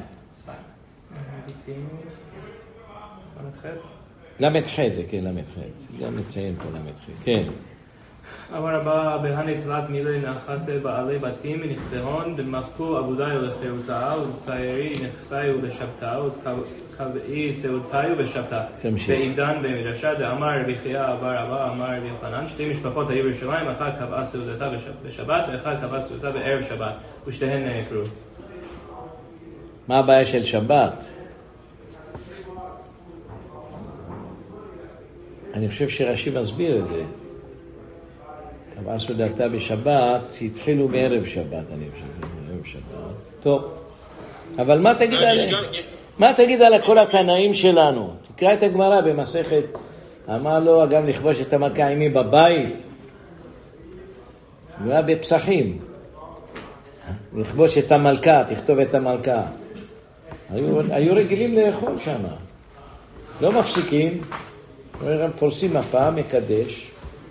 למד ח' זה כן, למד ח'. גם נציין פה למד ח'. כן. אמר רבה בהנצלת מילי נחת בעלי בתים מנכסהון במחקו עבודי לחירותה וציירי נכסי ולשבתה וקבעי סעודתיו ושבתה ועידן במדרשה דאמר רבי חייא אבר רבה אמר רבי יוחנן שתי משפחות היו בירושלים אחת קבעה סעודתה בשבת ואחת קבעה סעודתה בערב שבת ושתיהן נעקרו. מה הבעיה של שבת? אני חושב שרש"י מסביר את זה. קבעה סעודתה בשבת, התחילו בערב שבת, אני חושב, בערב שבת. טוב, אבל מה תגיד עליהם? מה תגיד על כל התנאים שלנו? תקרא את הגמרא במסכת, אמר לו גם לכבוש את המלכה עימי בבית, הוא היה בפסחים, לכבוש את המלכה, תכתוב את המלכה. היו, היו רגילים לאכול שם, לא מפסיקים, הם פורסים מפה, מקדש.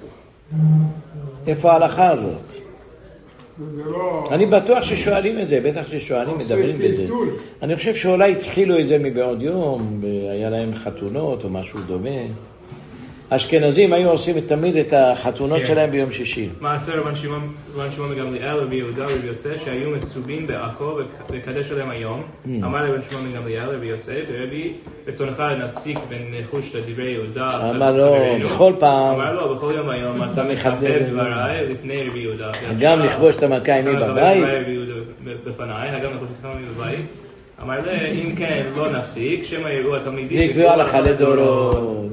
איפה ההלכה הזאת? אני בטוח ששואלים את זה, בטח ששואלים, מדברים בזה. אני חושב שאולי התחילו את זה מבעוד יום, היה להם חתונות או משהו דומה. אשכנזים היו עושים תמיד את החתונות שלהם ביום שישי. מעשר רבן שמעון מגמליאל רבי יהודה ורבי יוסף שהיו מסובים בעכו וקדש עליהם היום. אמר לרבן שמעון מגמליאל רבי יוסף ורבי רצונך להפסיק ונחוש לדברי יהודה. אמר לו בכל פעם. אמר לו בכל יום היום אתה מכבד דבריי לפני רבי יהודה. גם לכבוש את המכה עימי בבית. בפניי, גם לכבוש את המכה עימי בבית. אמר לה, אם כן לא נפסיק, שמא יראו התלמידים ויקבעו הלכה לדורות.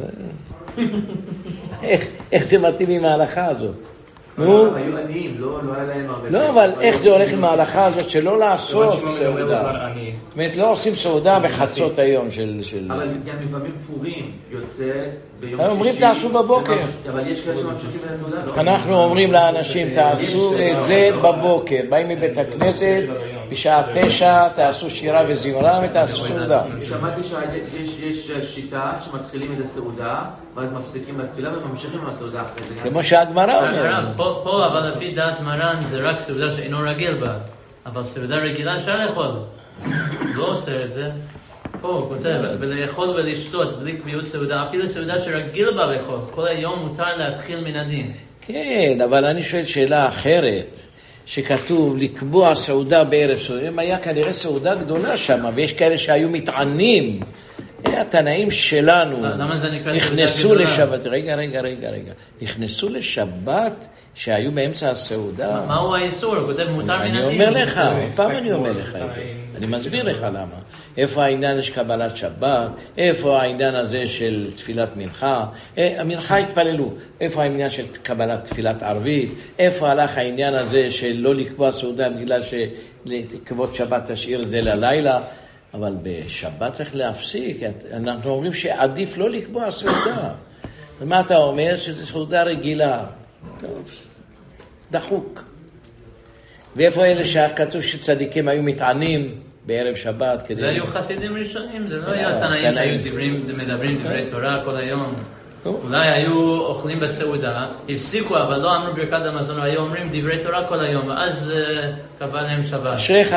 איך זה מתאים עם ההלכה הזאת? היו עניים, לא היה להם הרבה. לא, אבל איך זה הולך עם ההלכה הזאת שלא לעשות סעודה? זאת אומרת, לא עושים סעודה בחצות היום של... אבל גם לפעמים פורים יוצא ביום שישי. אומרים תעשו בבוקר. אבל יש כאלה שממשיכים בין הסעודה. אנחנו אומרים לאנשים תעשו את זה בבוקר. באים מבית הכנסת, בשעה תשע תעשו שירה וזמרה ותעשו סעודה. שמעתי שיש שיטה שמתחילים את הסעודה ואז מפסיקים לתפילה וממשיכים עם הסעודה אחרי זה. כמו שהגמרא אומרת. פה אבל לפי דעת מרן זה רק סעודה שאינו רגיל בה, אבל סעודה רגילה אפשר לאכול. לא עושה את זה. פה הוא כותב, ולאכול ולשתות בלי קביעות סעודה, אפילו סעודה שרגיל בה לאכול. כל היום מותר להתחיל מן הדין. כן, אבל אני שואל שאלה אחרת. שכתוב לקבוע סעודה בערב סעודה, היה כנראה סעודה גדולה שם, ויש כאלה שהיו מתענים, התנאים שלנו נכנסו לשבת, רגע, רגע, רגע, רגע, נכנסו לשבת שהיו באמצע הסעודה. מהו האיסור? הוא כותב מותר מן הדין. אני אומר לך, פעם אני אומר לך את זה, אני מסביר לך למה. איפה העניין יש קבלת שבת, איפה העניין הזה של תפילת מנחה, המנחה התפללו, איפה העניין של קבלת תפילת ערבית, איפה הלך העניין הזה של לא לקבוע סעודה בגלל שכבוד שבת תשאיר את זה ללילה, אבל בשבת צריך להפסיק, אנחנו אומרים שעדיף לא לקבוע סעודה. ומה אתה אומר? שזו סעודה רגילה. טוב, דחוק. ואיפה אלה שכתוב שצדיקים היו מתענים בערב שבת? זה היו חסידים ראשונים, זה לא היה תנאים שהיו מדברים דברי תורה כל היום. אולי היו אוכלים בסעודה, הפסיקו, אבל לא אמרו ברכת המזון, היו אומרים דברי תורה כל היום, ואז קבע להם שבת. אשריך.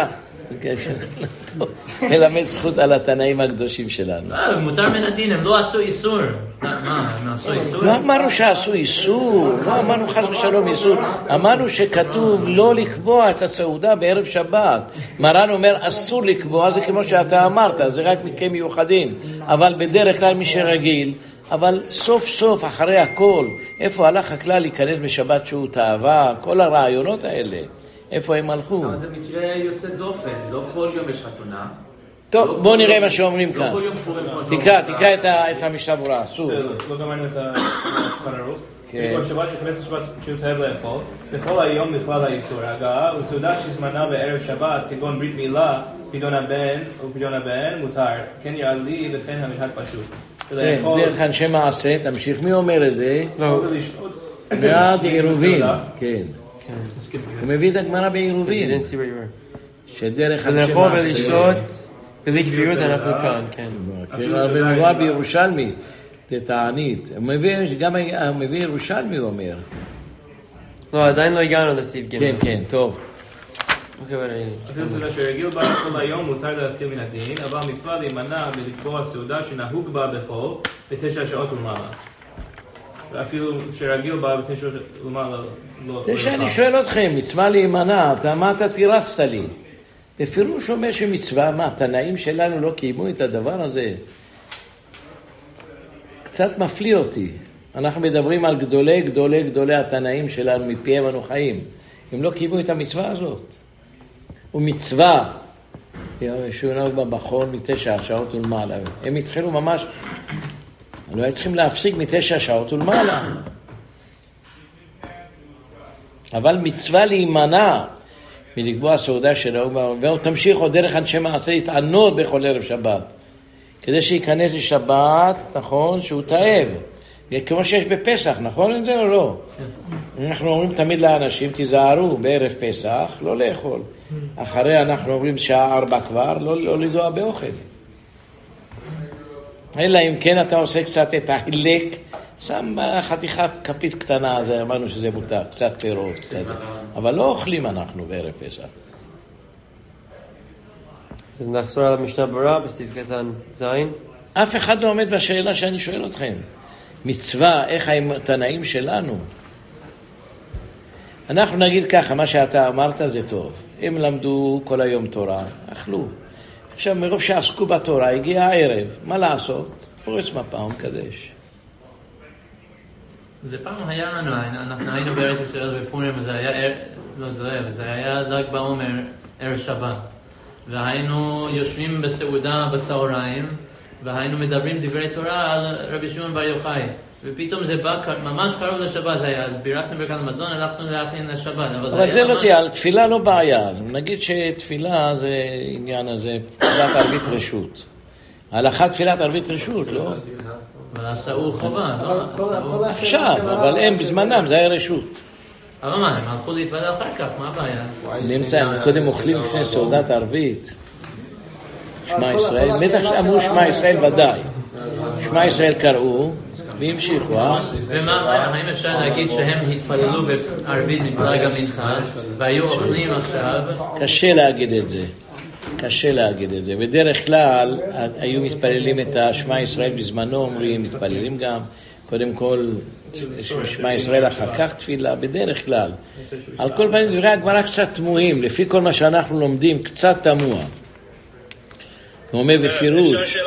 מלמד זכות על התנאים הקדושים שלנו. מותר מן הדין, הם לא עשו איסור. מה, הם עשו איסור? לא אמרנו שעשו איסור, לא אמרנו חס ושלום איסור, אמרנו שכתוב לא לקבוע את הסעודה בערב שבת. מרן אומר אסור לקבוע, זה כמו שאתה אמרת, זה רק מקרים מיוחדים, אבל בדרך כלל מי שרגיל, אבל סוף סוף אחרי הכל, איפה הלך הכלל להיכנס בשבת שהוא תאווה, כל הרעיונות האלה, איפה הם הלכו? אבל זה מקרה יוצא דופן, לא כל יום יש חתונה. טוב, בואו נראה מה שאומרים כאן. לא כל יום פורים כמו שאומרים. תקרא, תקרא את המשנה ברורה, אסור. לא גמרנו את השולחן ערוך. כל שבת שכנסת שבת שהוא תאב לאכול, בכל היום בכלל האיסור. הגעה, וסעודה שזמנה בערב שבת, כגון ברית מילה, פדיון הבן ופדיון הבן, מותר. כן יעלי וכן המנהג פשוט. דרך אנשי מעשה, תמשיך, מי אומר את זה? בעד עירובין, כן. הוא מביא את הגמרא בעירובין. שדרך אנשי מעשה. ולאכול ולשתות, בלי קביעות אנחנו כאן, כן. מביא בירושלמי, זה תענית. הוא מביא ירושלמי, הוא אומר. לא, עדיין לא הגענו לסעיף ג'. כן, כן, טוב. אפילו סעודה שרגיל בה כל היום מותר להתחיל מן הדין, אבל מצווה להימנע ולקבוע סעודה שנהוג בה בחול בתשע שעות ומעלה. ואפילו שרגיל בה בתשע שעות ומעלה לא... זה שאני שואל אתכם, מצווה להימנע, מה אתה תירצת לי? בפירוש אומר שמצווה, מה, התנאים שלנו לא קיימו את הדבר הזה? קצת מפליא אותי. אנחנו מדברים על גדולי, גדולי, גדולי התנאים שלנו, מפיהם אנו חיים. הם לא קיימו את המצווה הזאת. ומצווה, שהוא נהוג בה בחול מתשע שעות ולמעלה. הם התחילו ממש, לא היו צריכים להפסיק מתשע שעות ולמעלה. אבל מצווה להימנע מלקבוע סעודה שנהוג בה, ועוד תמשיך עוד דרך אנשי מעשה להתענות בכל ערב שבת. כדי שייכנס לשבת, נכון, שהוא תאב. כמו שיש בפסח, נכון את זה או לא? אנחנו אומרים תמיד לאנשים, תיזהרו בערב פסח, לא לאכול. אחרי אנחנו אומרים שעה ארבע כבר, לא, לא לגוע באוכל. אלא אם כן אתה עושה קצת את ההילק, שם חתיכה כפית קטנה, אז אמרנו שזה מותר, קצת פירות, קצת. אבל לא אוכלים אנחנו בערב פסח. אז נחזור על המשנה ברורה בסעיף קטן זין. אף אחד לא עומד בשאלה שאני שואל אתכם. מצווה, איך התנאים שלנו. אנחנו נגיד ככה, מה שאתה אמרת זה טוב. הם למדו כל היום תורה, אכלו. עכשיו, מרוב שעסקו בתורה, הגיע הערב. מה לעשות? פורץ מפה ומקדש. זה פעם היה לנו, אנחנו היינו בארץ ישראל בפורים, וזה היה, לא זה היה, זה היה ל"ג בעומר, ערב שבת. והיינו יושבים בסעודה בצהריים, והיינו מדברים דברי תורה על רבי שמעון בר יוחאי. ופתאום זה בא ממש קרוב לשבת, זה היה, אז בירכנו ברכת המזון, הלכנו להכין לשבת. אבל, אבל זה, זה לא תהיה, תפילה לא בעיה. נגיד שתפילה זה עניין הזה, תפילת ערבית רשות. ההלכה תפילת ערבית רשות, לא? אבל עשאו חובה, לא? עכשיו, אבל הם בזמנם, זה היה רשות. אבל מה, הם הלכו להתוודע אחר כך, מה הבעיה? נמצא, הם קודם אוכלים לפני סעודת ערבית. שמע ישראל, בטח שאמרו שמע ישראל ודאי. שמע ישראל קראו, והמשיכו, אה? ומה, האם אפשר להגיד שהם התפללו בערבית מפלג המנחה, והיו אוכלים עכשיו? קשה להגיד את זה. קשה להגיד את זה. בדרך כלל, היו מתפללים את השמע ישראל בזמנו, אומרים, מתפללים גם, קודם כל, שמע ישראל אחר כך תפילה, בדרך כלל. על כל פנים, דברי הגמרא קצת תמוהים, לפי כל מה שאנחנו לומדים, קצת תמוה. הוא אומר בפירוש,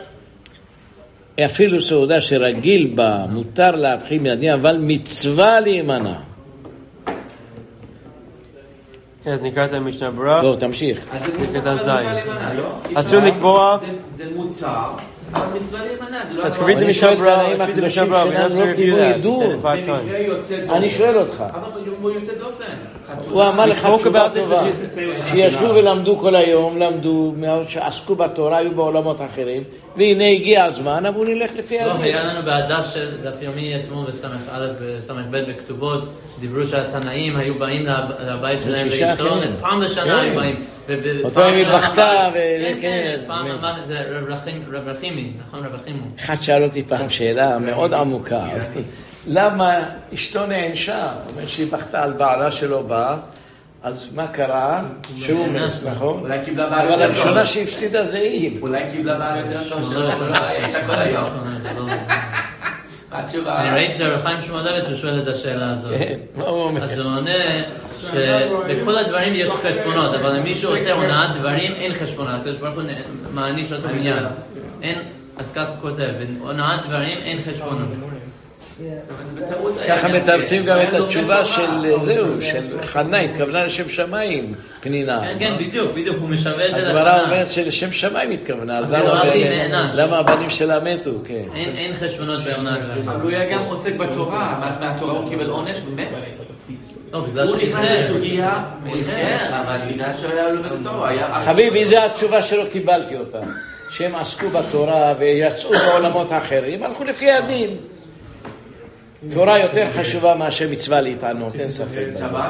אפילו סעודה שרגיל בה, מותר להתחיל מיידיים, אבל מצווה להימנע. אז נקרא את המשנה ברורה. טוב, תמשיך. אז זה מותר, אסור לקבוע. זה מותר, אבל מצווה להימנע, זה לא... אז קריא את המשנה ברורה, קריא את המשנה ברורה, אני שואל אותך. אבל הוא יוצא דופן. הוא אמר לך תשובה טובה, שישבו ולמדו כל היום, למדו, שעסקו בתורה, היו בעולמות אחרים, והנה הגיע הזמן, אבל נלך לפי הדין. לא, היה לנו בעדה של דף יומי אתמול בסמך א' וסמך ב' בכתובות, דיברו שהתנאים היו באים לבית שלהם ולהשתלון, פעם בשנה היו באים. אותו הם התבחתה, כן, פעם אמר, זה רב רחימי, נכון רב רחימו. אחד שאל אותי פעם שאלה מאוד עמוקה, למה אשתו נענשה? אומר שהיא בכתה על בעלה שלו בא, אז מה קרה? שהוא מס, נכון? אבל הראשונה שהפסידה זה היא. אולי קיבלה בעל יותר טוב שלא הייתה כל היום. אני ראיתי שהרחיים שמואלביץ הוא שואל את השאלה הזאת. אז הוא עונה שבכל הדברים יש חשבונות, אבל למי שעושה הונאת דברים אין חשבונות. הקדוש ברוך הוא מעניש אותו מיד. אז כך הוא כותב, הונאת דברים אין חשבונות. ככה מתרצים גם את התשובה של זהו, של חנה, התכוונה לשם שמיים, פנינה. כן, כן, בדיוק, בדיוק, הוא משווה את זה לחנה. הגמרא אומרת שלשם שמיים התכוונה, אז למה הבנים שלה מתו, כן. אין חשבונות בעונה דברים. אבל הוא היה גם עוסק בתורה, אז מהתורה הוא קיבל עונש ומת? לא, בגלל הוא נכנס לסוגיה, הוא נכנס, אבל בגלל שהיה לו בתורה, היה... חביבי, זו התשובה שלא קיבלתי אותה. שהם עסקו בתורה ויצאו בעולמות האחרים, הלכו לפי הדין. תורה יותר חשובה מאשר מצווה להתענות, אין ספק.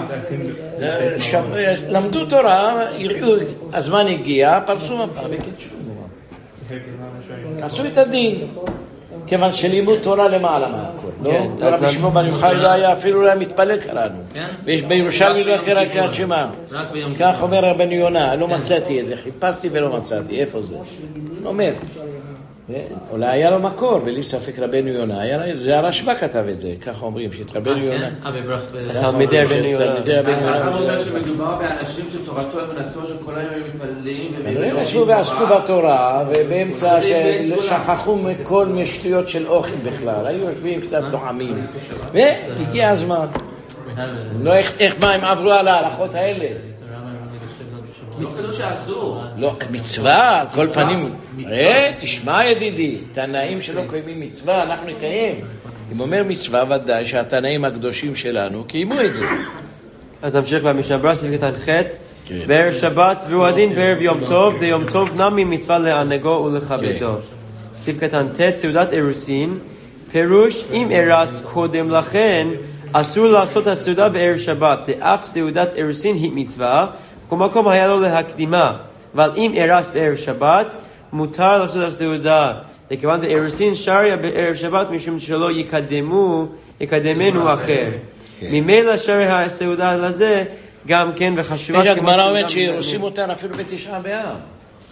למדו תורה, הזמן הגיע, פרסו מפה וקידשו. עשו את הדין, כיוון שלימוד תורה למעלה מהכל. רבי שמעון בר יוחאי לא היה אפילו לא מתפלל קראנו. ויש בירושלמי לא קרא קריאת שמע. כך אומר רבנו יונה, לא מצאתי את זה, חיפשתי ולא מצאתי, איפה זה? אומר. אולי היה לו מקור, בלי ספק רבנו יונה, זה הרשב"א כתב את זה, ככה אומרים, שאת רבנו יונה. תלמידי רבנו יונה. הרב אומר שמדובר באנשים שתורתו אמונתו שכל היום היו מתפללים. כנראה ישבו ועסקו בתורה, ובאמצע ששכחו מכל משטויות של אוכל בכלל, היו יושבים קצת דועמים, והגיע הזמן. לא איך מה הם עברו על ההלכות האלה. מצווה שאסור. לא, מצווה, על כל פנים. ראה, תשמע ידידי, תנאים שלא קיימים מצווה, אנחנו נקיים. אם אומר מצווה, ודאי שהתנאים הקדושים שלנו קיימו את זה. אז נמשיך במשנה ברורה, סעיף קטן ח' בערב שבת והוא הדין בערב יום טוב, ויום טוב נמי מצווה לענגו ולכבדו. סעיף קטן ט' סעודת אירוסין, פירוש אם אירס קודם לכן, אסור לעשות הסעודה בערב שבת, ואף סעודת אירוסין היא מצווה, כל מקום היה לו להקדימה, אבל אם אירס בערב שבת, מותר לעשות הסעודה, לכיוון דאירוסין שריה בערב שבת, משום שלא יקדמו, יקדמנו אחר. ממילא שריה הסעודה לזה, גם כן וחשובה. הגמרא אומרת שאירוסין מותר אפילו בתשעה באב.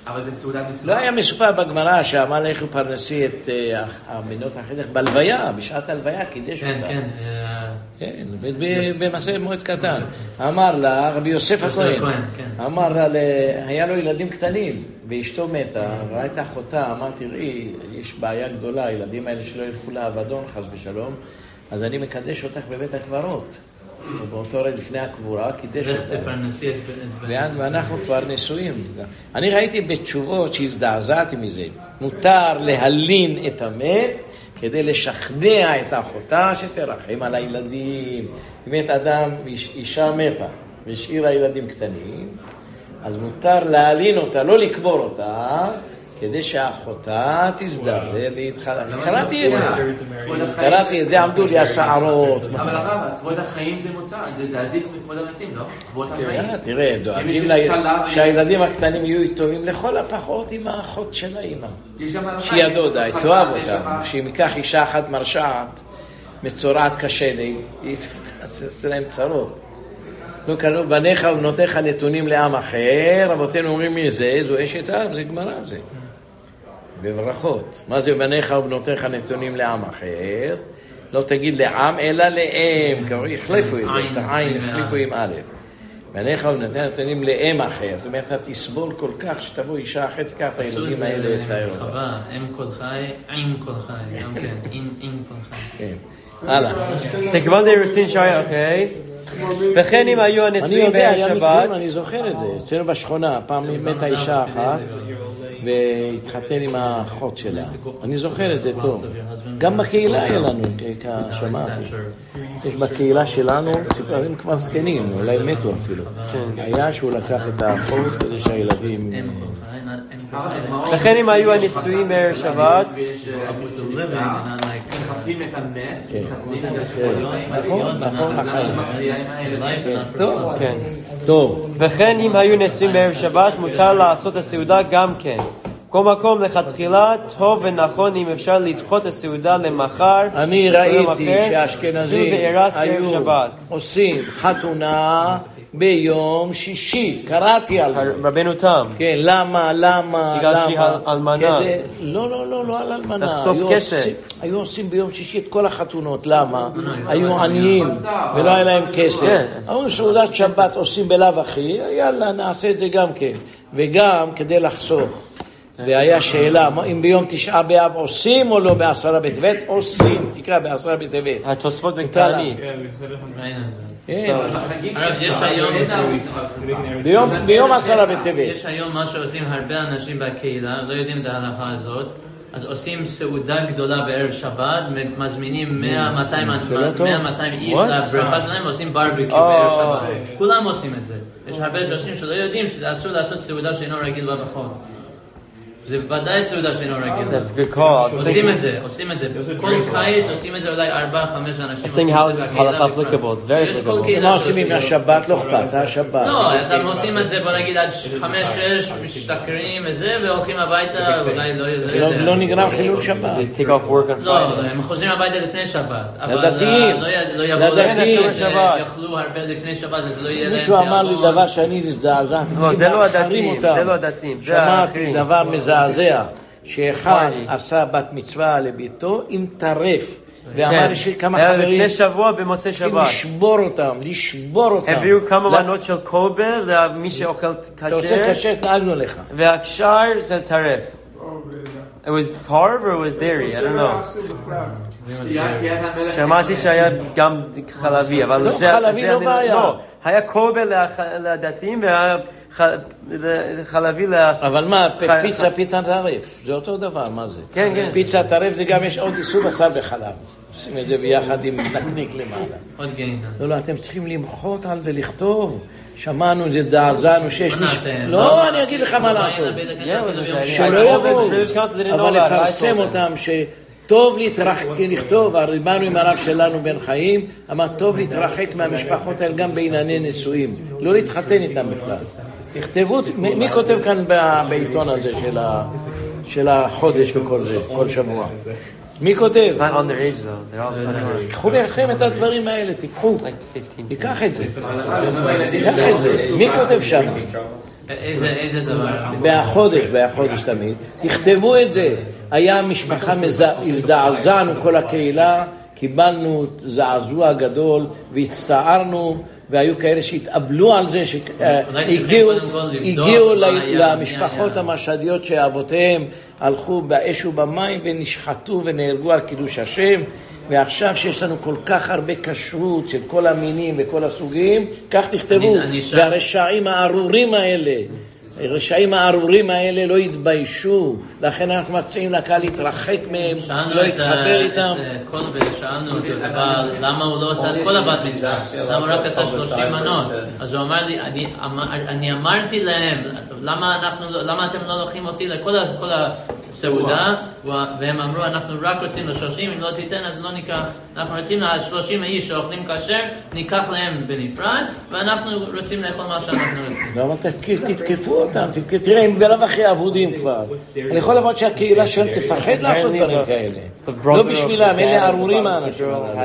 אבל זה מסעודת מצווה. לא היה מסופר בגמרא שהמלך הוא פרנסי את המנות החילך בלוויה, בשעת הלוויה, קידש אותה. כן, כן. כן, במעשה מועד קטן. אמר לה, רבי יוסף הכהן, אמר לה, היה לו ילדים קטנים, ואשתו מתה, ראה את אחותה, אמר, תראי, יש בעיה גדולה, הילדים האלה שלא ילכו לאבדון, חס ושלום, אז אני מקדש אותך בבית הקברות. ובאותו רגע לפני הקבורה, קידש אותה. ואנחנו כבר נשואים. אני ראיתי בתשובות שהזדעזעתי מזה. מותר להלין את המת כדי לשכנע את האחותה שתרחם על הילדים. אם את אדם, אישה מתה והשאירה ילדים קטנים, אז מותר להלין אותה, לא לקבור אותה, כדי שהאחותה תזדר להתחלה. קראתי את זה. קראתי את זה, עמדו לי השערות. אבל הרב, כבוד החיים זה מותר, זה עדיף מכבוד המתים, לא? כבוד החיים. תראה, דואגים שהילדים הקטנים יהיו יתומים לכל הפחות עם האחות של האמא. שהיא הדודה, היא תאהב אותה. שאם ייקח אישה אחת מרשעת, מצורעת קשה לי, היא תעשה להם צרות. לא קראו, בניך ובנותיך נתונים לעם אחר, רבותינו אומרים מי זה, זו אשת אב, זה גמרא זה. בברכות. מה זה בניך ובנותיך נתונים לעם אחר? לא תגיד לעם, אלא לאם, כי החליפו את זה, את העין החליפו עם א'. בניך ובנותיך נתונים לאם אחר, זאת אומרת, אתה תסבול כל כך שתבוא אישה אחרת, תיקח את הילדים האלה לצייר אותה. חווה, אם כל חי, עם כל חי, גם כן, עם כל חי. כן. הלאה. תקבל דרסין שי, אוקיי. וכן אם היו הנשואים בערב שבת, אני זוכר את זה, אצלנו בשכונה, פעם מתה אישה אחת והתחתן עם האחות שלה, אני זוכר את זה טוב. גם בקהילה היה לנו, שמעתי, יש בקהילה שלנו סיפורים כבר זקנים, אולי מתו אפילו, היה שהוא לקח את האחות כדי שהילדים... וכן אם היו הנשואים בערב שבת, מכבדים את המת, נכון, נכון, טוב. וכן אם היו נשואים בערב שבת, מותר לעשות הסעודה גם כן. כל מקום לכתחילה, טוב ונכון אם אפשר לדחות הסעודה למחר. אני ראיתי שהאשכנזים היו עושים חתונה ביום שישי, קראתי על זה. רבנו תם. כן, למה, למה, בגלל שהיא אלמנה. לא, לא, לא, לא על אלמנה. לחסוף כסף. היו עושים ביום שישי את כל החתונות, למה? היו עניים ולא היה להם כסף. אמרו סעודת שבת עושים בלאו הכי, יאללה, נעשה את זה גם כן. וגם כדי לחסוך. והיה שאלה, אם ביום תשעה באב עושים או לא בעשרה בטבת? עושים, תקרא בעשרה בטבת. התוספות בתענית. ביום עשרה בטבת. יש היום מה שעושים הרבה אנשים בקהילה, לא יודעים את ההלכה הזאת, אז עושים סעודה גדולה בערב שבת, מזמינים מאה מאתיים איש לבריכה שלהם ועושים ברביקיו בערב שבת. כולם עושים את זה. יש הרבה שעושים שלא יודעים שזה אסור לעשות סעודה שאינו רגיל בה בחול. זה ודאי סעודה שאינו רגיל. That's good cause. עושים את זה, עושים את זה. כל קיץ עושים את זה אולי ארבע, חמש אנשים. I think how is halacha applicable? It's very applicable. מה עושים עם השבת? לא אכפת, השבת. לא, אז הם עושים את זה, בוא נגיד עד חמש, שש, משתכרים וזה, והולכים הביתה, אולי לא... לא נגרם חילול שבת. They take off work on לא, הם חוזרים הביתה לפני שבת. לדתיים. לדתיים. יאכלו הרבה לפני שבת, אז לא יהיה להם... מישהו אמר לי דבר שאני נזעזעתי. לא, זה לא הדתיים, זה לא הדתיים. שמעתי דבר מזעזע, שאחד עשה בת מצווה לביתו עם טרף, ואמר לי כמה חברים, לפני שבוע במוצאי שבת, לשבור אותם, לשבור אותם. הביאו כמה מנות של קובר למי שאוכל כשר. אתה רוצה כשר, נהגנו לך. והקשר זה טרף. It was carved or it was dairy? I don't know. שמעתי שהיה גם חלבי, אבל לא, חלבי לא בעיה. לא, היה קובר לדתיים והיה חלבי ל... אבל מה, פיצה פיתה טרף, זה אותו דבר, מה זה? כן, כן. פיצה טרף זה גם יש עוד איסור בשר בחלב. עושים את זה ביחד עם נקניק למעלה. עוד גינה. לא, לא, אתם צריכים למחות על זה, לכתוב. שמענו, זה דעזנו שיש מישהו... לא, אני אגיד לך מה לעשות. שלא יבואו, אבל לפרסם אותם שטוב להתרחק, לכתוב, ריבנו עם הרב שלנו בן חיים, אמר טוב להתרחק מהמשפחות האלה גם בענייני נישואים, לא להתחתן איתם בכלל. תכתבו, מי כותב כאן בעיתון הזה של החודש וכל זה, כל שבוע? מי כותב? תיקחו לכם את הדברים האלה, תיקחו. תיקח את זה. תיקח את זה. מי כותב שם? איזה, איזה דבר? בהחודש, בהחודש תמיד. תכתבו את זה. היה משפחה הזדעזענו כל הקהילה, קיבלנו זעזוע גדול והצטערנו, והיו כאלה שהתאבלו על זה, שהגיעו למשפחות המשדיות שאבותיהם הלכו באש ובמים ונשחטו ונהרגו על קידוש השם. ועכשיו שיש לנו כל כך הרבה כשרות של כל המינים וכל הסוגים, כך תכתבו. והרשעים הארורים האלה, הרשעים הארורים האלה לא יתביישו, לכן אנחנו מציעים לקהל להתרחק מהם, לא להתחבר איתם. שאלנו אותו דבר, למה הוא לא עושה את כל הבת מצווה? למה הוא רק עשה שלושים מנות? אז הוא אמר לי, אני אמרתי להם, למה אתם לא לוקחים אותי לכל הסעודה? והם אמרו, אנחנו רק רוצים לשלושים, אם לא תיתן אז לא ניקח. אנחנו רוצים לשלושים איש שאוכלים כשר, ניקח להם בנפרד, ואנחנו רוצים לאכול מה שאנחנו רוצים. לא, אבל תתקפו אותם, תראה, הם בלב אחרי אבודים כבר. אני יכול לומר שהקהילה שלהם תפחד לעשות דברים כאלה. לא בשבילם, אלה ארורים האנשים.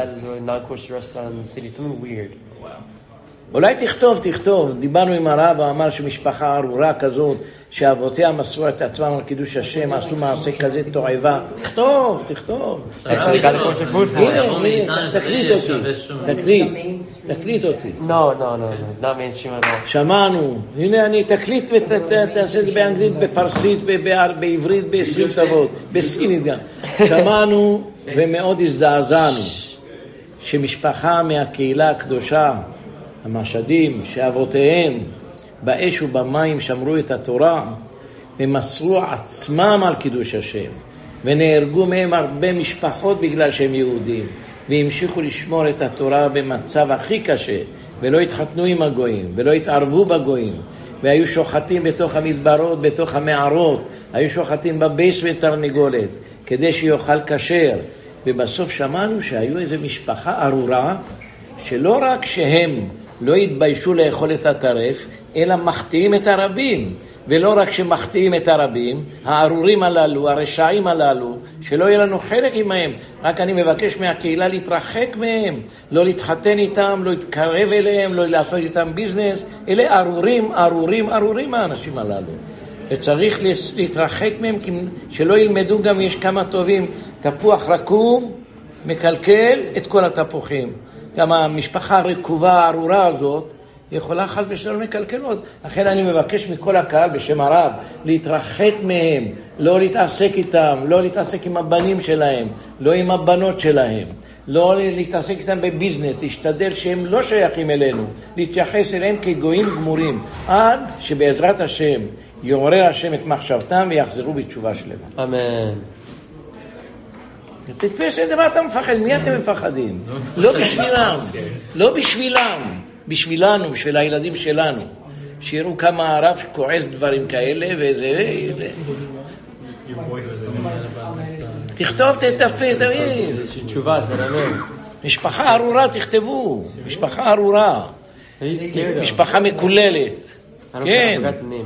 אולי תכתוב, תכתוב. דיברנו עם הרב, הוא אמר שמשפחה ארורה כזאת, שאבותיה מסרו את עצמם על קידוש השם, עשו מעשה כזה תועבה. תכתוב, תכתוב. הנה, הנה, תקליט אותי. תקליט, תקליט אותי. לא, לא, לא, לא mainstream at all. שמענו. הנה, אני תקליט ותעשה את זה באנגלית, בפרסית, בעברית, בעשרים שפות, בסינית גם. שמענו ומאוד הזדעזענו שמשפחה מהקהילה הקדושה, המשדים, שאבותיהם באש ובמים שמרו את התורה ומסרו עצמם על קידוש השם, ונהרגו מהם הרבה משפחות בגלל שהם יהודים, והמשיכו לשמור את התורה במצב הכי קשה, ולא התחתנו עם הגויים ולא התערבו בגויים, והיו שוחטים בתוך המדברות, בתוך המערות, היו שוחטים בבייס ותרנגולת כדי שיאכל כשר. ובסוף שמענו שהיו איזו משפחה ארורה שלא רק שהם לא התביישו לאכול את הטרף, אלא מחטיאים את הרבים. ולא רק שמחטיאים את הרבים, הארורים הללו, הרשעים הללו, שלא יהיה לנו חלק עמהם. רק אני מבקש מהקהילה להתרחק מהם, לא להתחתן איתם, לא להתקרב אליהם, לא לעשות איתם ביזנס. אלה ארורים, ארורים, ארורים האנשים הללו. וצריך להתרחק מהם, שלא ילמדו גם, יש כמה טובים. תפוח רקוב מקלקל את כל התפוחים. גם המשפחה הרקובה הארורה הזאת יכולה חס ושלום לקלקל עוד. לכן אני מבקש מכל הקהל בשם הרב להתרחק מהם, לא להתעסק איתם, לא להתעסק עם הבנים שלהם, לא עם הבנות שלהם, לא להתעסק איתם בביזנס, להשתדל שהם לא שייכים אלינו, להתייחס אליהם כגויים גמורים, עד שבעזרת השם יעורר השם את מחשבתם ויחזרו בתשובה שלמה. אמן. תתפס את מה אתה מפחד, מי אתם מפחדים? לא בשבילם, לא בשבילם, בשבילנו, בשביל הילדים שלנו, שיראו כמה הרב כועס דברים כאלה וזה, תכתוב, תתפה, תבין. תשובה, זה רמם. משפחה ארורה, תכתבו, משפחה ארורה, משפחה מקוללת. כן.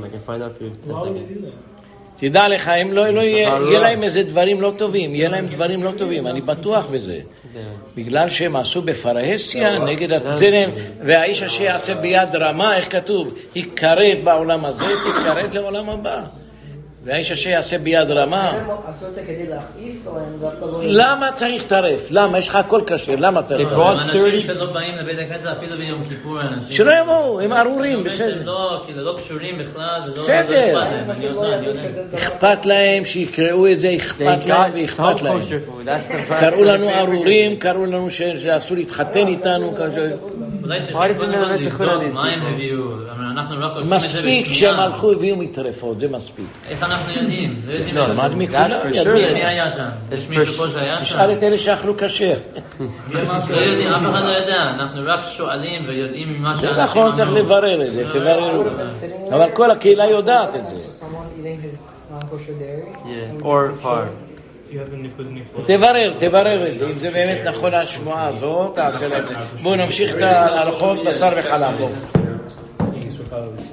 תדע לך, הם לא, לא יהיה, יהיה להם איזה דברים לא טובים, יהיה להם דברים לא טובים, אני בטוח בזה. בגלל שהם עשו בפרהסיה נגד הזרם, והאיש אשר יעשה ביד רמה, איך כתוב? יקרד בעולם הזה, תקרד לעולם הבא. והאיש אשר יעשה ביד רמה. עשו את זה כדי להכעיס, או הם דווקא לא... למה צריך טרף? למה? יש לך הכל כשר, למה צריך? אנשים שלא באים לבית הכנסת אפילו ביום כיפור, אנשים... שלא יבואו, הם ארורים, בסדר. לא קשורים בכלל, בסדר. אכפת להם, שיקראו את זה, אכפת להם ואכפת להם. קראו לנו ארורים, קראו לנו שעשו להתחתן איתנו. מספיק שהם הלכו הביאו מטרפות, זה מספיק. איך אנחנו יודעים? לא, למד מכולם, ידעים. מי היה שם? יש מישהו פה שהיה שם? תשאל את אלה שאכלו כשר. לא יודעים, אף אחד לא יודע, אנחנו רק שואלים ויודעים ממה שאנשים... זה נכון, צריך לברר את זה, תבררו. אבל כל הקהילה יודעת את זה. תברר, תברר את זה, אם זה באמת נכון השמועה הזאת, תעשה להם זה. בואו נמשיך את ההלכות בשר וחלב.